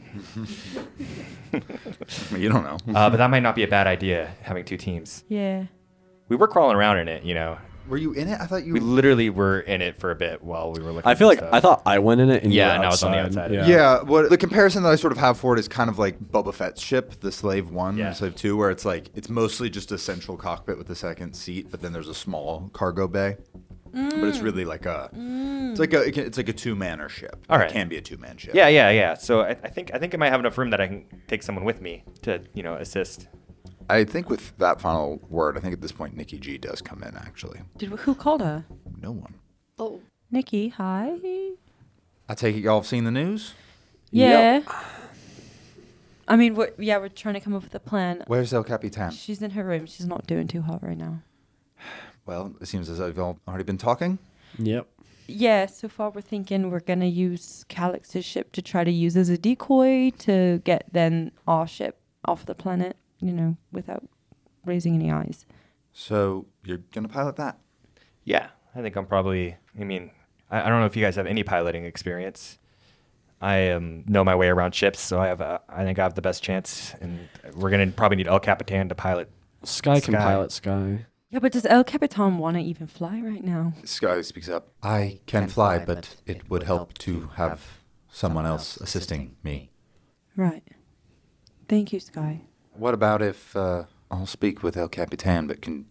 You don't know. Uh, but that might not be a bad idea, having two teams. Yeah. We were crawling around in it, you know. Were you in it? I thought you. We literally were in it for a bit while we were looking I feel for like stuff. I thought I went in it and you Yeah, were and I was on the outside. outside. Yeah, what the comparison that I sort of have for it is kind of like Boba Fett's ship, the Slave One, Yeah. and Slave Two, where it's like it's mostly just a central cockpit with a second seat, but then there's a small cargo bay. But it's really like a, it's like a, it can- it's like a two-manner ship. All right. It can be a two-man ship. Yeah, yeah, yeah. So I, I think I think I might have enough room that I can take someone with me to, you know, assist. I think with that final word, I think at this point Nikki G does come in. Actually, Did who called her? no one. Oh. Nikki, hi. I take it y'all have seen the news. Yeah. I mean, we're, yeah, we're trying to come up with a plan. Where's El Capitan? She's in her room. She's not doing too hot right now. Well, it seems as though y'all already been talking. Yep. Yeah, so far we're thinking we're gonna use Calix's ship to try to use as a decoy to get then our ship off the planet, you know, without raising any eyes. So you're gonna pilot that? Yeah, I think I'm probably I mean, I, I don't know if you guys have any piloting experience. I um, know my way around ships, so I have a, I think I have the best chance, and we're gonna probably need El Capitan to pilot. Sky can Sky. pilot Sky. Yeah, but does El Capitan want to even fly right now? Sky speaks up. I can fly, but it would help to have someone else assisting me. Right. Thank you, Sky. What about if uh, I'll speak with El Capitan, but can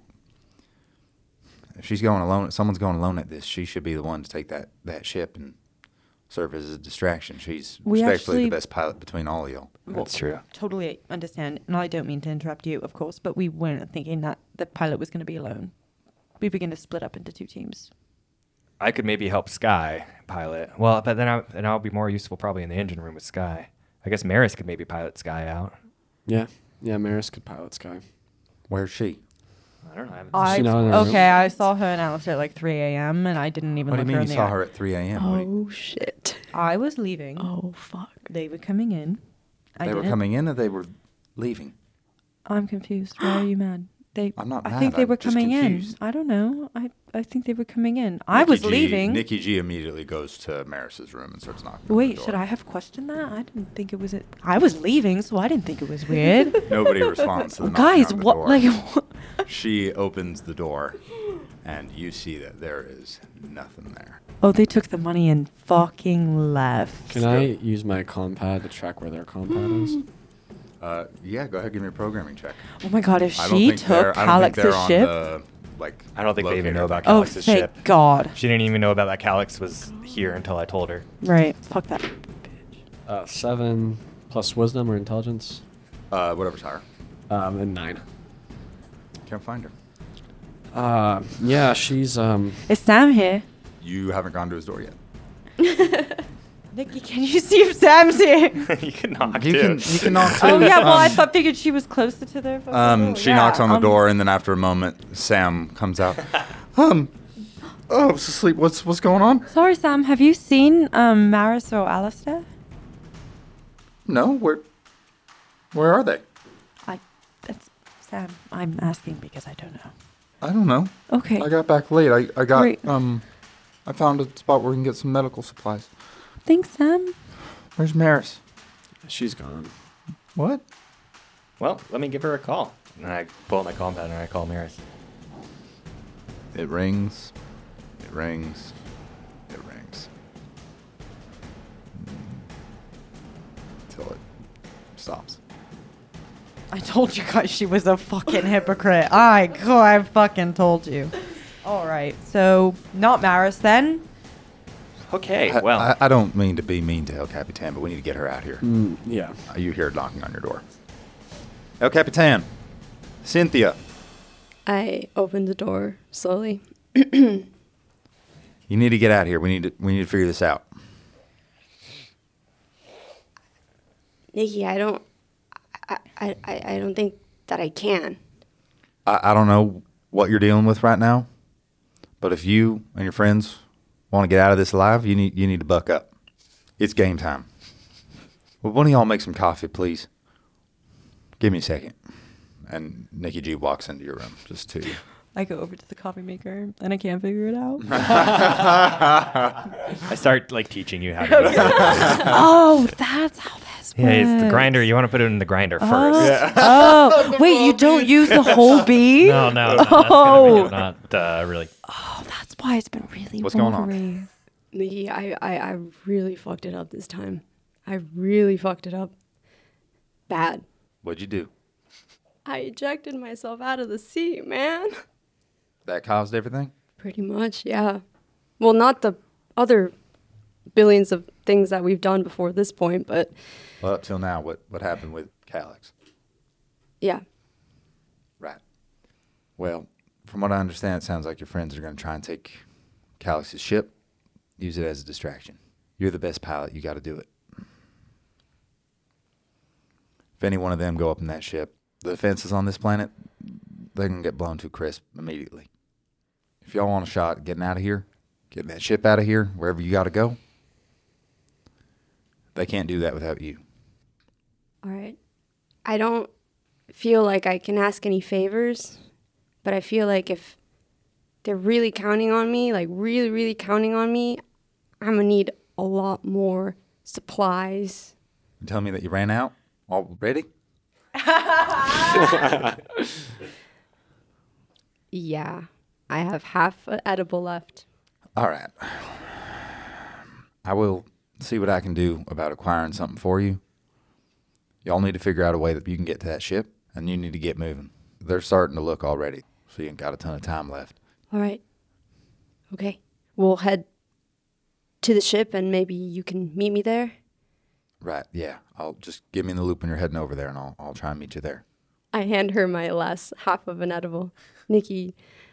if she's going alone, someone's going alone at this, she should be the one to take that, that ship and serve as a distraction. She's We respectfully actually- the best pilot between all of y'all. That's true. Totally understand. And I don't mean to interrupt you, of course, but we weren't thinking that the pilot was going to be alone. We were going to split up into two teams. I could maybe help Sky pilot. Well, but then, I, then I'll be more useful probably in the engine room with Sky. I guess Maris could maybe pilot Sky out. Yeah. Yeah, Maris could pilot Sky. Where's she? I don't know. I haven't I, she not in her room? okay, I saw her and Alistair at like three a.m. and I didn't even What do look you her mean in you the saw eye. her at three a.m.? What do you- Oh shit. I was leaving. Oh fuck. They were coming in. I They were didn't- coming in or they were leaving? I'm confused. Why are you mad? They. I'm not I mad, think they I'm were just coming confused. in. I don't know. I I think they were coming in. I Nikki was G- leaving. Nikki G immediately goes to Maris's room and starts knocking on the Wait, door. should I have questioned that? I didn't think it was it. I was leaving, so I didn't think it was weird. Nobody responds to the knocking Guys, on the what? door. Like, what? She opens the door, and you see that there is nothing there. Oh, they took the money and fucking left. Can I use my compad to track where their compad is? Uh, yeah, go ahead, give me a programming check. Oh my god, if I don't she think they're- took I don't think they're Calix's on ship. the, like, I don't think they even locator know about thing. Oh, Calix's thank ship. God. She didn't even know about that Calix was here until I told her. Right. Fuck that. Uh, seven plus wisdom or intelligence. Uh, whatever's higher. Um, and nine. Can't find her. Uh, yeah, she's um. Is Sam here? You haven't gone to his door yet. Nikki, can you see if Sam's here? You can knock You too. can, you can knock too. Oh yeah, well I Um, thought figured she was closer to the. fucking Um, door. she Yeah, knocks on the um, door, and then after a moment, Sam comes out. um, oh, I was asleep. What's what's going on? Sorry, Sam. Have you seen um Maris or Alistair? No, where, where are they? I. That's Sam. I'm asking because I don't know. I don't know. Okay. I got back late. I I got Great. um, I found a spot where we can get some medical supplies. Thanks, Sam. Where's Maris? She's gone. What? Well, let me give her a call. And I pull out my compad and I call Maris. It rings. It rings. It rings. Till it stops. I told you guys she was a fucking hypocrite. I, I fucking told you. All right, so not Maris then. Okay, I- well. I, I don't mean to be mean to El Capitan, but we need to get her out here. Mm, yeah. Uh, You hear knocking on your door. El Capitan, Cynthia, I opened the door slowly. you need to get out here. We need to we need to figure this out. Nikki, I don't I, I, I I don't think that I can. I, I don't know what you're dealing with right now, but if you and your friends want to get out of this alive, you need you need to buck up. It's game time. Well, one of y'all make some coffee, please. Give me a second. And Nikki G walks into your room just to. I go over to the coffee maker and I can't figure it out. I start like teaching you how to use it. Oh, that's how this Yeah, works. it's the grinder. You want to put it in the grinder first. Oh, wait, you don't use the whole bean? No, no, no. That's gonna Oh. make it not uh, really. Oh, that's why it's been really What's going on? watery. Nikki, I, I, I really fucked it up this time. I really fucked it up. Bad. What'd you do? I ejected myself out of the seat, man. That caused everything? Pretty much, yeah. Well, not the other billions of things that we've done before this point, but Well, up till now, what, what happened with Calix? yeah. Right. Well, from what I understand, it sounds like your friends are going to try and take Calix's ship, use it as a distraction. You're the best pilot. You got to do it. If any one of them go up in that ship, the defenses on this planet, they're going to get blown to crisp immediately. If y'all want a shot at getting out of here, getting that ship out of here, wherever you got to go, they can't do that without you. All right. I don't feel like I can ask any favors, but I feel like if they're really counting on me, like really, really counting on me, I'm gonna need a lot more supplies. You tell me that you ran out already? Yeah, I have half an edible left. All right. I will see what I can do about acquiring something for you. Y'all need to figure out a way that you can get to that ship, and you need to get moving. They're starting to look already, so you ain't got a ton of time left. All right. Okay. We'll head to the ship, and maybe you can meet me there. Right, yeah. I'll just give me in the loop when you're heading over there, and I'll, I'll try and meet you there. I hand her my last half of an edible. Nikki,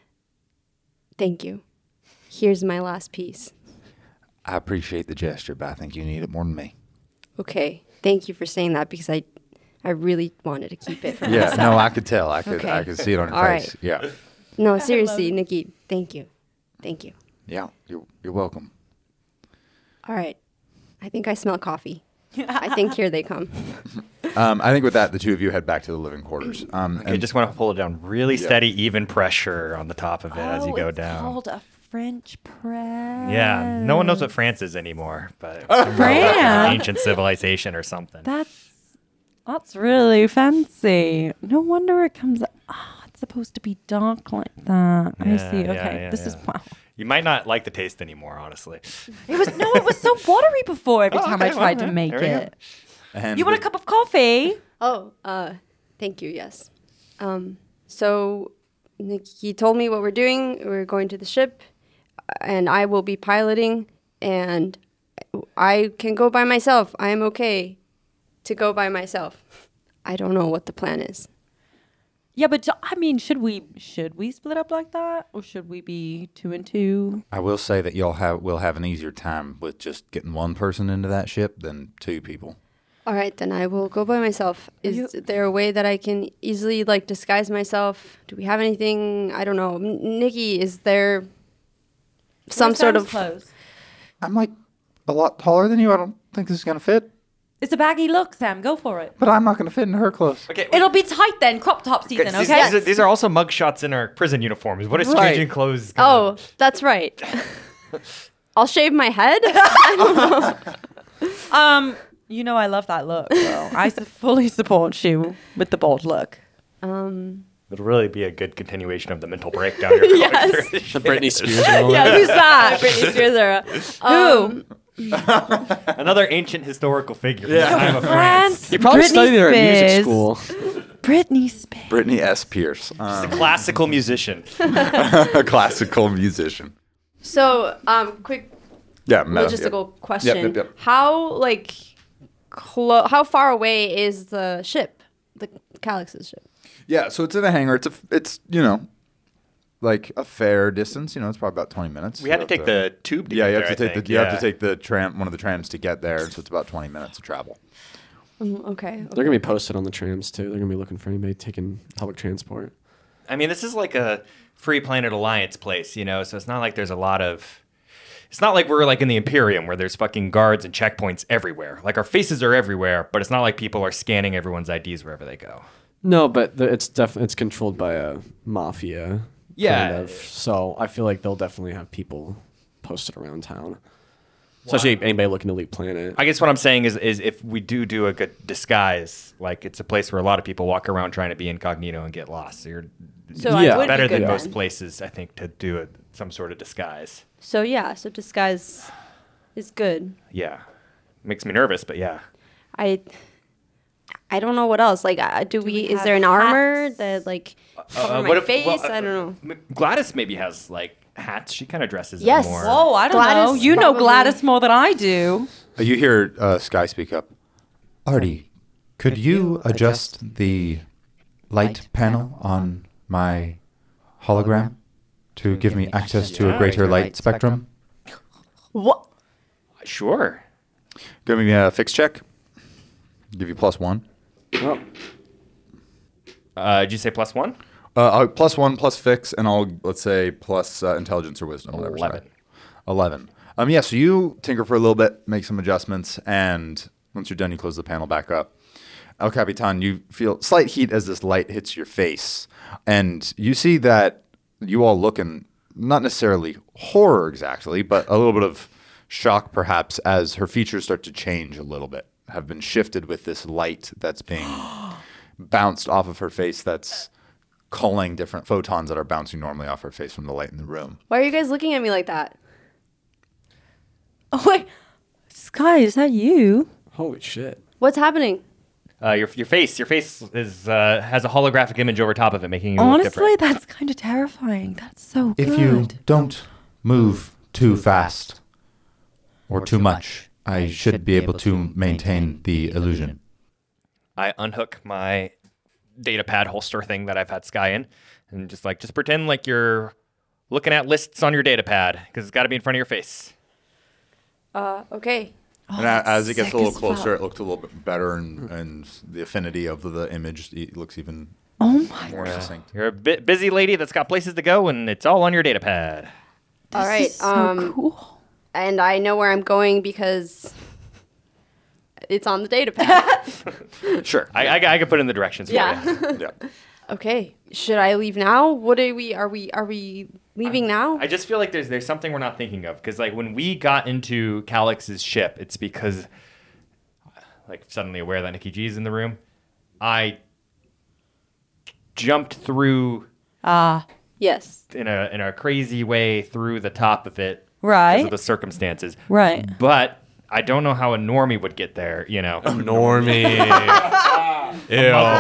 thank you. Here's my last piece. I appreciate the gesture, but I think you need it more than me. Okay. Thank you for saying that because I I really wanted to keep it for Yeah, myself. no, I could tell. I could Okay. I could see it on your All face. right. Yeah. No, seriously, Nikki, thank you. Thank you. Yeah, you're, you're welcome. All right. I think I smell coffee. I think here they come. Um, I think with that, the two of you head back to the living quarters. Um, Okay, and just want to pull it down really steady, even pressure on the top of it as you Oh, go it's down. called a French press. Yeah, no one knows what France is anymore, but France? ancient civilization or something. That's that's really fancy. No wonder it comes. Oh, it's supposed to be dark like that. I Yeah, see. yeah, Okay, yeah, this is yeah. wow. You might not like the taste anymore, honestly. It was no, it was so watery before. Every Oh, time okay, I tried well, to make there we go. it. and You want a cup of coffee? Oh, uh, thank you. Yes. Um, so Nikki told me what we're doing. We're going to the ship, and I will be piloting, and I can go by myself. I am okay to go by myself. I don't know what the plan is. Yeah, but I mean, should we should we split up like that, or should we be two and two? I will say that y'all have will have an easier time with just getting one person into that ship than two people. All right, then I will go by myself. Is you- there a way that I can easily like disguise myself? Do we have anything? I don't know. N- Nikki, is there some Where's sort Sam's of clothes? I'm like a lot taller than you. I don't think this is gonna fit, It's a baggy look, Sam. Go for it. but I'm not gonna fit in her clothes. Okay, It'll be tight then. Crop top season. these, Okay. these, are, these are also mugshots in our prison uniforms. What is Right. changing clothes? Oh, that's right. I'll shave my head. Um, you know I love that look. So I su- fully support you with the bold look. um, It'll really be a good continuation of the mental breakdown you're going Yes. through. The Britney Spears and all yeah, that. who's that? Britney Spears era. Who? Another ancient historical figure from the time of France. France. You probably Britney studied her at music Spears. school. Britney Spears. Brittany S. Pierce, um, Classical musician. a classical musician. So, um, quick Yeah, meta, logistical yep. question: Yep, yep, yep. How like clo- how far away is the ship, the Calix's ship? Yeah, so it's in a hangar. It's a, it's you know, like a fair distance. You know, it's probably about twenty minutes. We had to You take have the tube to Yeah, get you have there, to I take think. the you have Yeah. to take the tram, one of the trams to get there. So it's about twenty minutes of travel. Mm, okay. They're gonna be posted on the trams too. They're gonna be looking for anybody taking public transport. I mean, this is like a Free Planet Alliance place, you know, so it's not like there's a lot of. It's not like we're like in the Imperium where there's fucking guards and checkpoints everywhere. Like our faces are everywhere, but it's not like people are scanning everyone's I Ds wherever they go. No, but the, it's definitely it's controlled by a mafia. Yeah. Kind of. So I feel like they'll definitely have people posted around town. Especially anybody looking to leave planet. I guess what I'm saying is, is if we do do a good disguise, like it's a place where a lot of people walk around trying to be incognito and get lost. So you're So Yeah. I would better be good than most then. places, I think, to do a, some sort of disguise. So yeah, so disguise is good. Yeah. Makes me nervous, but yeah. I I don't know what else. Like, uh, do, we? we Is have there an armor hats? that like cover Uh, my what if- face? well, uh, I don't know. M- Gladys maybe has like hats. She kind of dresses in Yes. more. Whoa, I don't Gladys know. You know probably- Gladys more than I do. Uh, You hear uh, Sky speak up. Artie, could you adjust the light panel on my hologram to give me access to a greater light spectrum? What? Sure. Give me a fix check. Give you plus one. Oh, Uh, did you say plus one? Uh, I'll- plus one, plus fix, and I'll let's say plus uh, intelligence or wisdom. Whatever. sorry. Eleven. Eleven. Um, yeah. So you tinker for a little bit, make some adjustments, and once you're done, you close the panel back up. El Capitan, you feel slight heat as this light hits your face, and you see that you all look in not necessarily horror exactly, but a little bit of shock perhaps as her features start to change a little bit, have been shifted with this light that's being bounced off of her face that's culling different photons that are bouncing normally off her face from the light in the room. Why are you guys looking at me like that? Oh wait, Sky, is that you? Holy shit. What's happening? Uh, your your face, your face is uh, has a holographic image over top of it, making you look Honestly, different. that's kind of terrifying. That's so good. If you don't move too fast or too much, I should be able to maintain the illusion. I unhook my data pad holster thing that I've had Sky in, and just like just pretend like you're looking at lists on your data pad because it's got to be in front of your face. Uh, okay. And a- as it gets sick a little as closer, fuck. it looks a little bit better, and, and the affinity of the, the image e- looks even Oh my more god. succinct. You're a bit busy lady that's got places to go, and it's all on your data pad. All This right. is so um, cool. and I know where I'm going because it's on the data pad. Sure, I, I, I can put in the directions for you. yeah. Yeah. Okay. Should I leave now? What are we? Are we? Are we leaving now? I just feel like there's there's something we're not thinking of because like when we got into Calix's ship, it's because like suddenly aware that Nikki G's in the room. I jumped through Ah, Yes. in a in a crazy way through the top of it because right. of the circumstances. Right. But I don't know how a normie would get there, you know. Normie. Ew.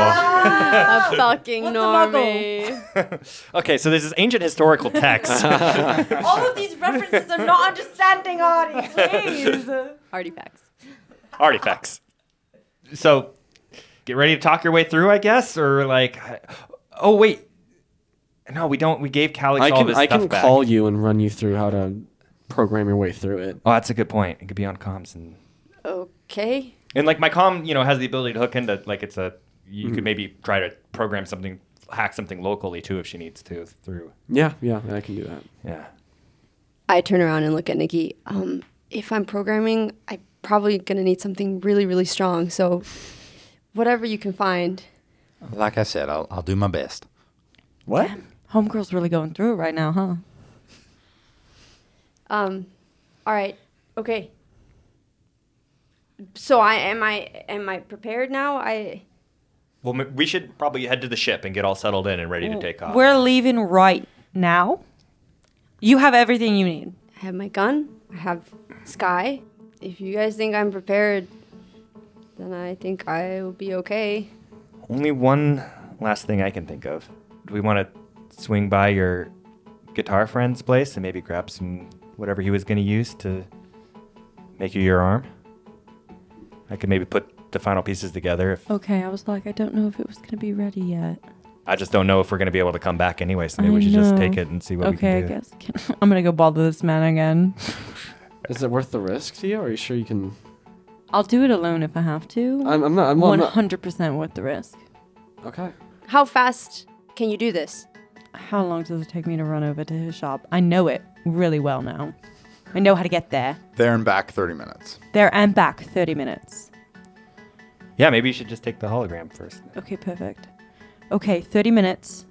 A fucking What's a normie. Okay, so there's this ancient historical text. All of these references are not understanding, Artie. Please. Artifacts. Artifacts. So get ready to talk your way through, I guess, or like, oh wait, no, we don't. We gave Calix I all can this I stuff can back. call you and run you through how to program your way through it. Oh, that's a good point. It could be on comms and Okay. and like my comm, you know, has the ability to hook into like it's a. You could maybe try to program something, hack something locally too if she needs to through. Yeah, yeah, I can do that. Yeah. I turn around and look at Nikki. Um, if I'm programming, I'm probably gonna need something really, really strong. So, whatever you can find. Like I said, I'll, I'll do my best. What? Homegirl's really going through it right now, huh? Um, all right. Okay. So I am I am I prepared now? I Well, m- we should probably head to the ship and get all settled in and ready to take off. We're leaving right now. You have everything you need. have my gun. I have Sky. If you guys think I'm prepared, then I think I will be okay. Only one last thing I can think of. Do we want to swing by your guitar friend's place and maybe grab some whatever he was going to use to make you your arm? I could maybe put the final pieces together. If Okay, I was like, I don't know if it was going to be ready yet. I just don't know if we're going to be able to come back anyway, so maybe I we should just know. take it and see what Okay, I we can do. guess. Can- I'm going to go bother this man again. Is it worth the risk to you? Or are you sure you can? I'll do it alone if I have to. I'm, I'm not. I'm, well, I'm not. one hundred percent worth the risk. Okay. How fast can you do this? How long does it take me to run over to his shop? I know it really well now. I know how to get there. There and back thirty minutes. There and back thirty minutes. Yeah, maybe you should just take the hologram first. Okay, perfect. Okay, thirty minutes.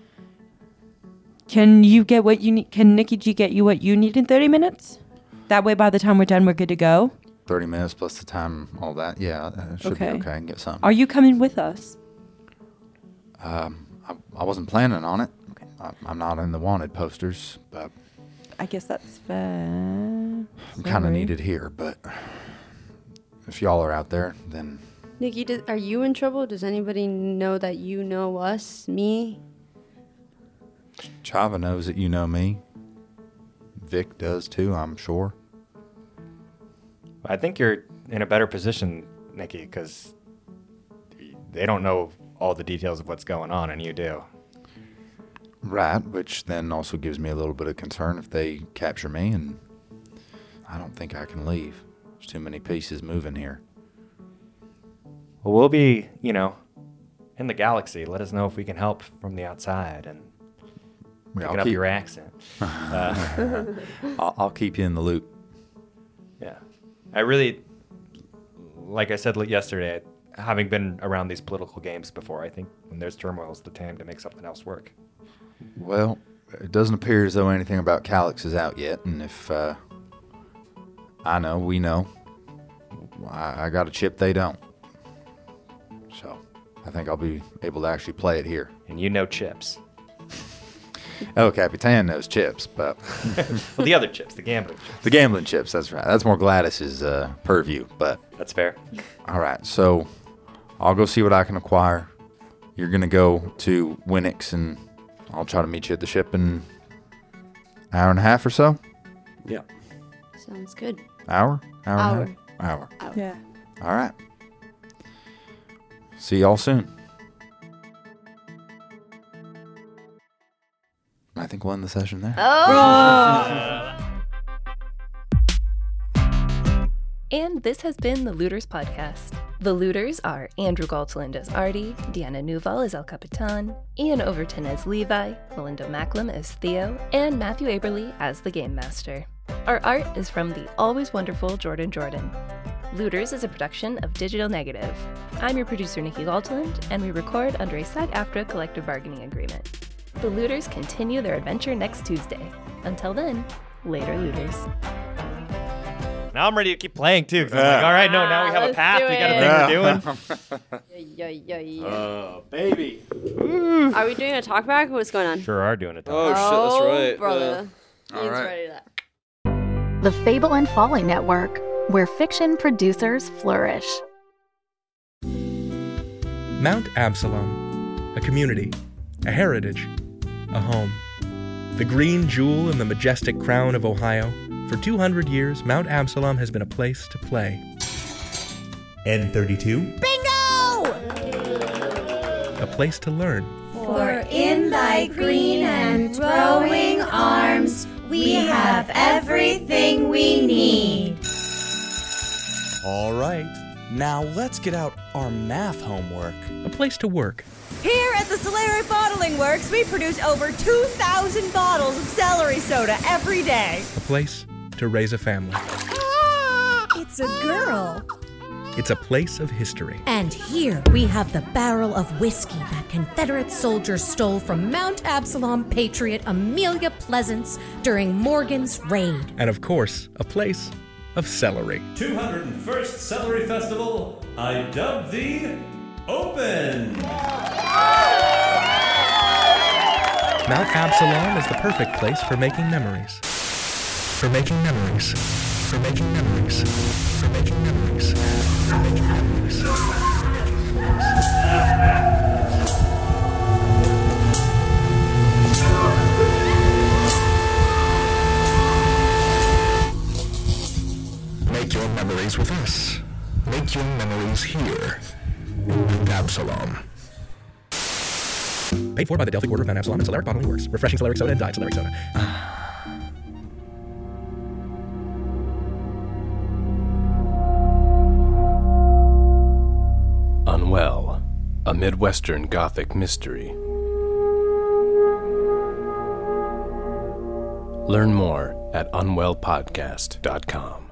Can you get what you need? Can Nikki G get you what you need in thirty minutes? That way, by the time we're done, we're good to go. thirty minutes plus the time, all that. Yeah, uh, should Okay. be okay. I can get something. Are you coming with us? Um, I, I wasn't planning on it. I, I'm not in the wanted posters, but I guess that's fair. I'm kind of Sorry. needed here. But if y'all are out there, then Nikki, do, are you in trouble? Does anybody know that you know us? Me? Chava knows that you know me. Vic does too, I'm sure. I think you're in a better position, Nikki, because they don't know all the details of what's going on, and you do. Right, which then also gives me a little bit of concern if they capture me, and I don't think I can leave. There's too many pieces moving here. Well, we'll be, you know, in the galaxy. Let us know if we can help from the outside and Yeah, picking I'll up keep- your accent. Uh, I'll, I'll keep you in the loop. yeah. I really, like I said li- yesterday, having been around these political games before, I think when there's turmoil, it's the time to make something else work. Well, it doesn't appear as though anything about Calyx is out yet, and if uh, I know, we know, I, I got a chip they don't. So I think I'll be able to actually play it here. And you know chips. El Capitan knows chips, but Well, the other chips, the gambling chips. the gambling chips, that's right. That's more Gladys's uh, purview, but That's fair. all right. So I'll go see what I can acquire. You're going to go to Winix, and I'll try to meet you at the ship in an hour and a half or so. Yeah. Sounds good. Hour? Hour. Hour. And a half? Hour. Yeah. All right. See y'all soon. I think we'll end the session there. Oh! And this has been the Looters Podcast. The Looters are Andrew Galtland as Artie, Deanna Nuval as El Capitan, Ian Overton as Levi, Melinda Macklem as Theo, and Matthew Aberly as the Game Master. Our art is from the always wonderful Jordan Jordan. Looters is a production of Digital Negative. I'm your producer, Nikki Galtland, and we record under a SAG-AFTRA collective bargaining agreement. The Looters continue their adventure next Tuesday. Until then, later, Looters. Now I'm ready to keep playing too. 'Cause I'm like, all right, no, now we have a Let's path. do We got a it. thing we're doing. Yeah, yeah, yeah. Uh, baby. Are we doing a talkback? What's going on? Sure are doing it. Oh, shit, that's right. brother. All He's right. ready to that. The Fable and Folly Network, where fiction producers flourish. Mount Absalom, a community, a heritage, a home. The green jewel in the majestic crown of Ohio, for two hundred years, Mount Absalom has been a place to play. N thirty-two. Bingo! A place to learn. For in thy green and growing arms, we have everything we need. All right, now let's get out our math homework. A place to work. Here at the Solari Bottling Works, we produce over two thousand bottles of celery soda every day. A place to raise a family. It's a girl. It's a place of history. And here we have the barrel of whiskey that Confederate soldiers stole from Mount Absalom patriot Amelia Pleasance during Morgan's raid. And of course, a place of celery. two hundred first Celery Festival, I dub thee Open! Mount Absalom is the perfect place for making memories. For making memories. For making memories. For making memories. For making memories. Make your memories with us. Make your memories here. Mount Absalom. Paid for by the Delphic Order of Mount Absalom and Solaric Bottling Works. Refreshing Solaric Soda and Diet Solaric Soda. Unwell, a Midwestern Gothic mystery. Learn more at unwell podcast dot com.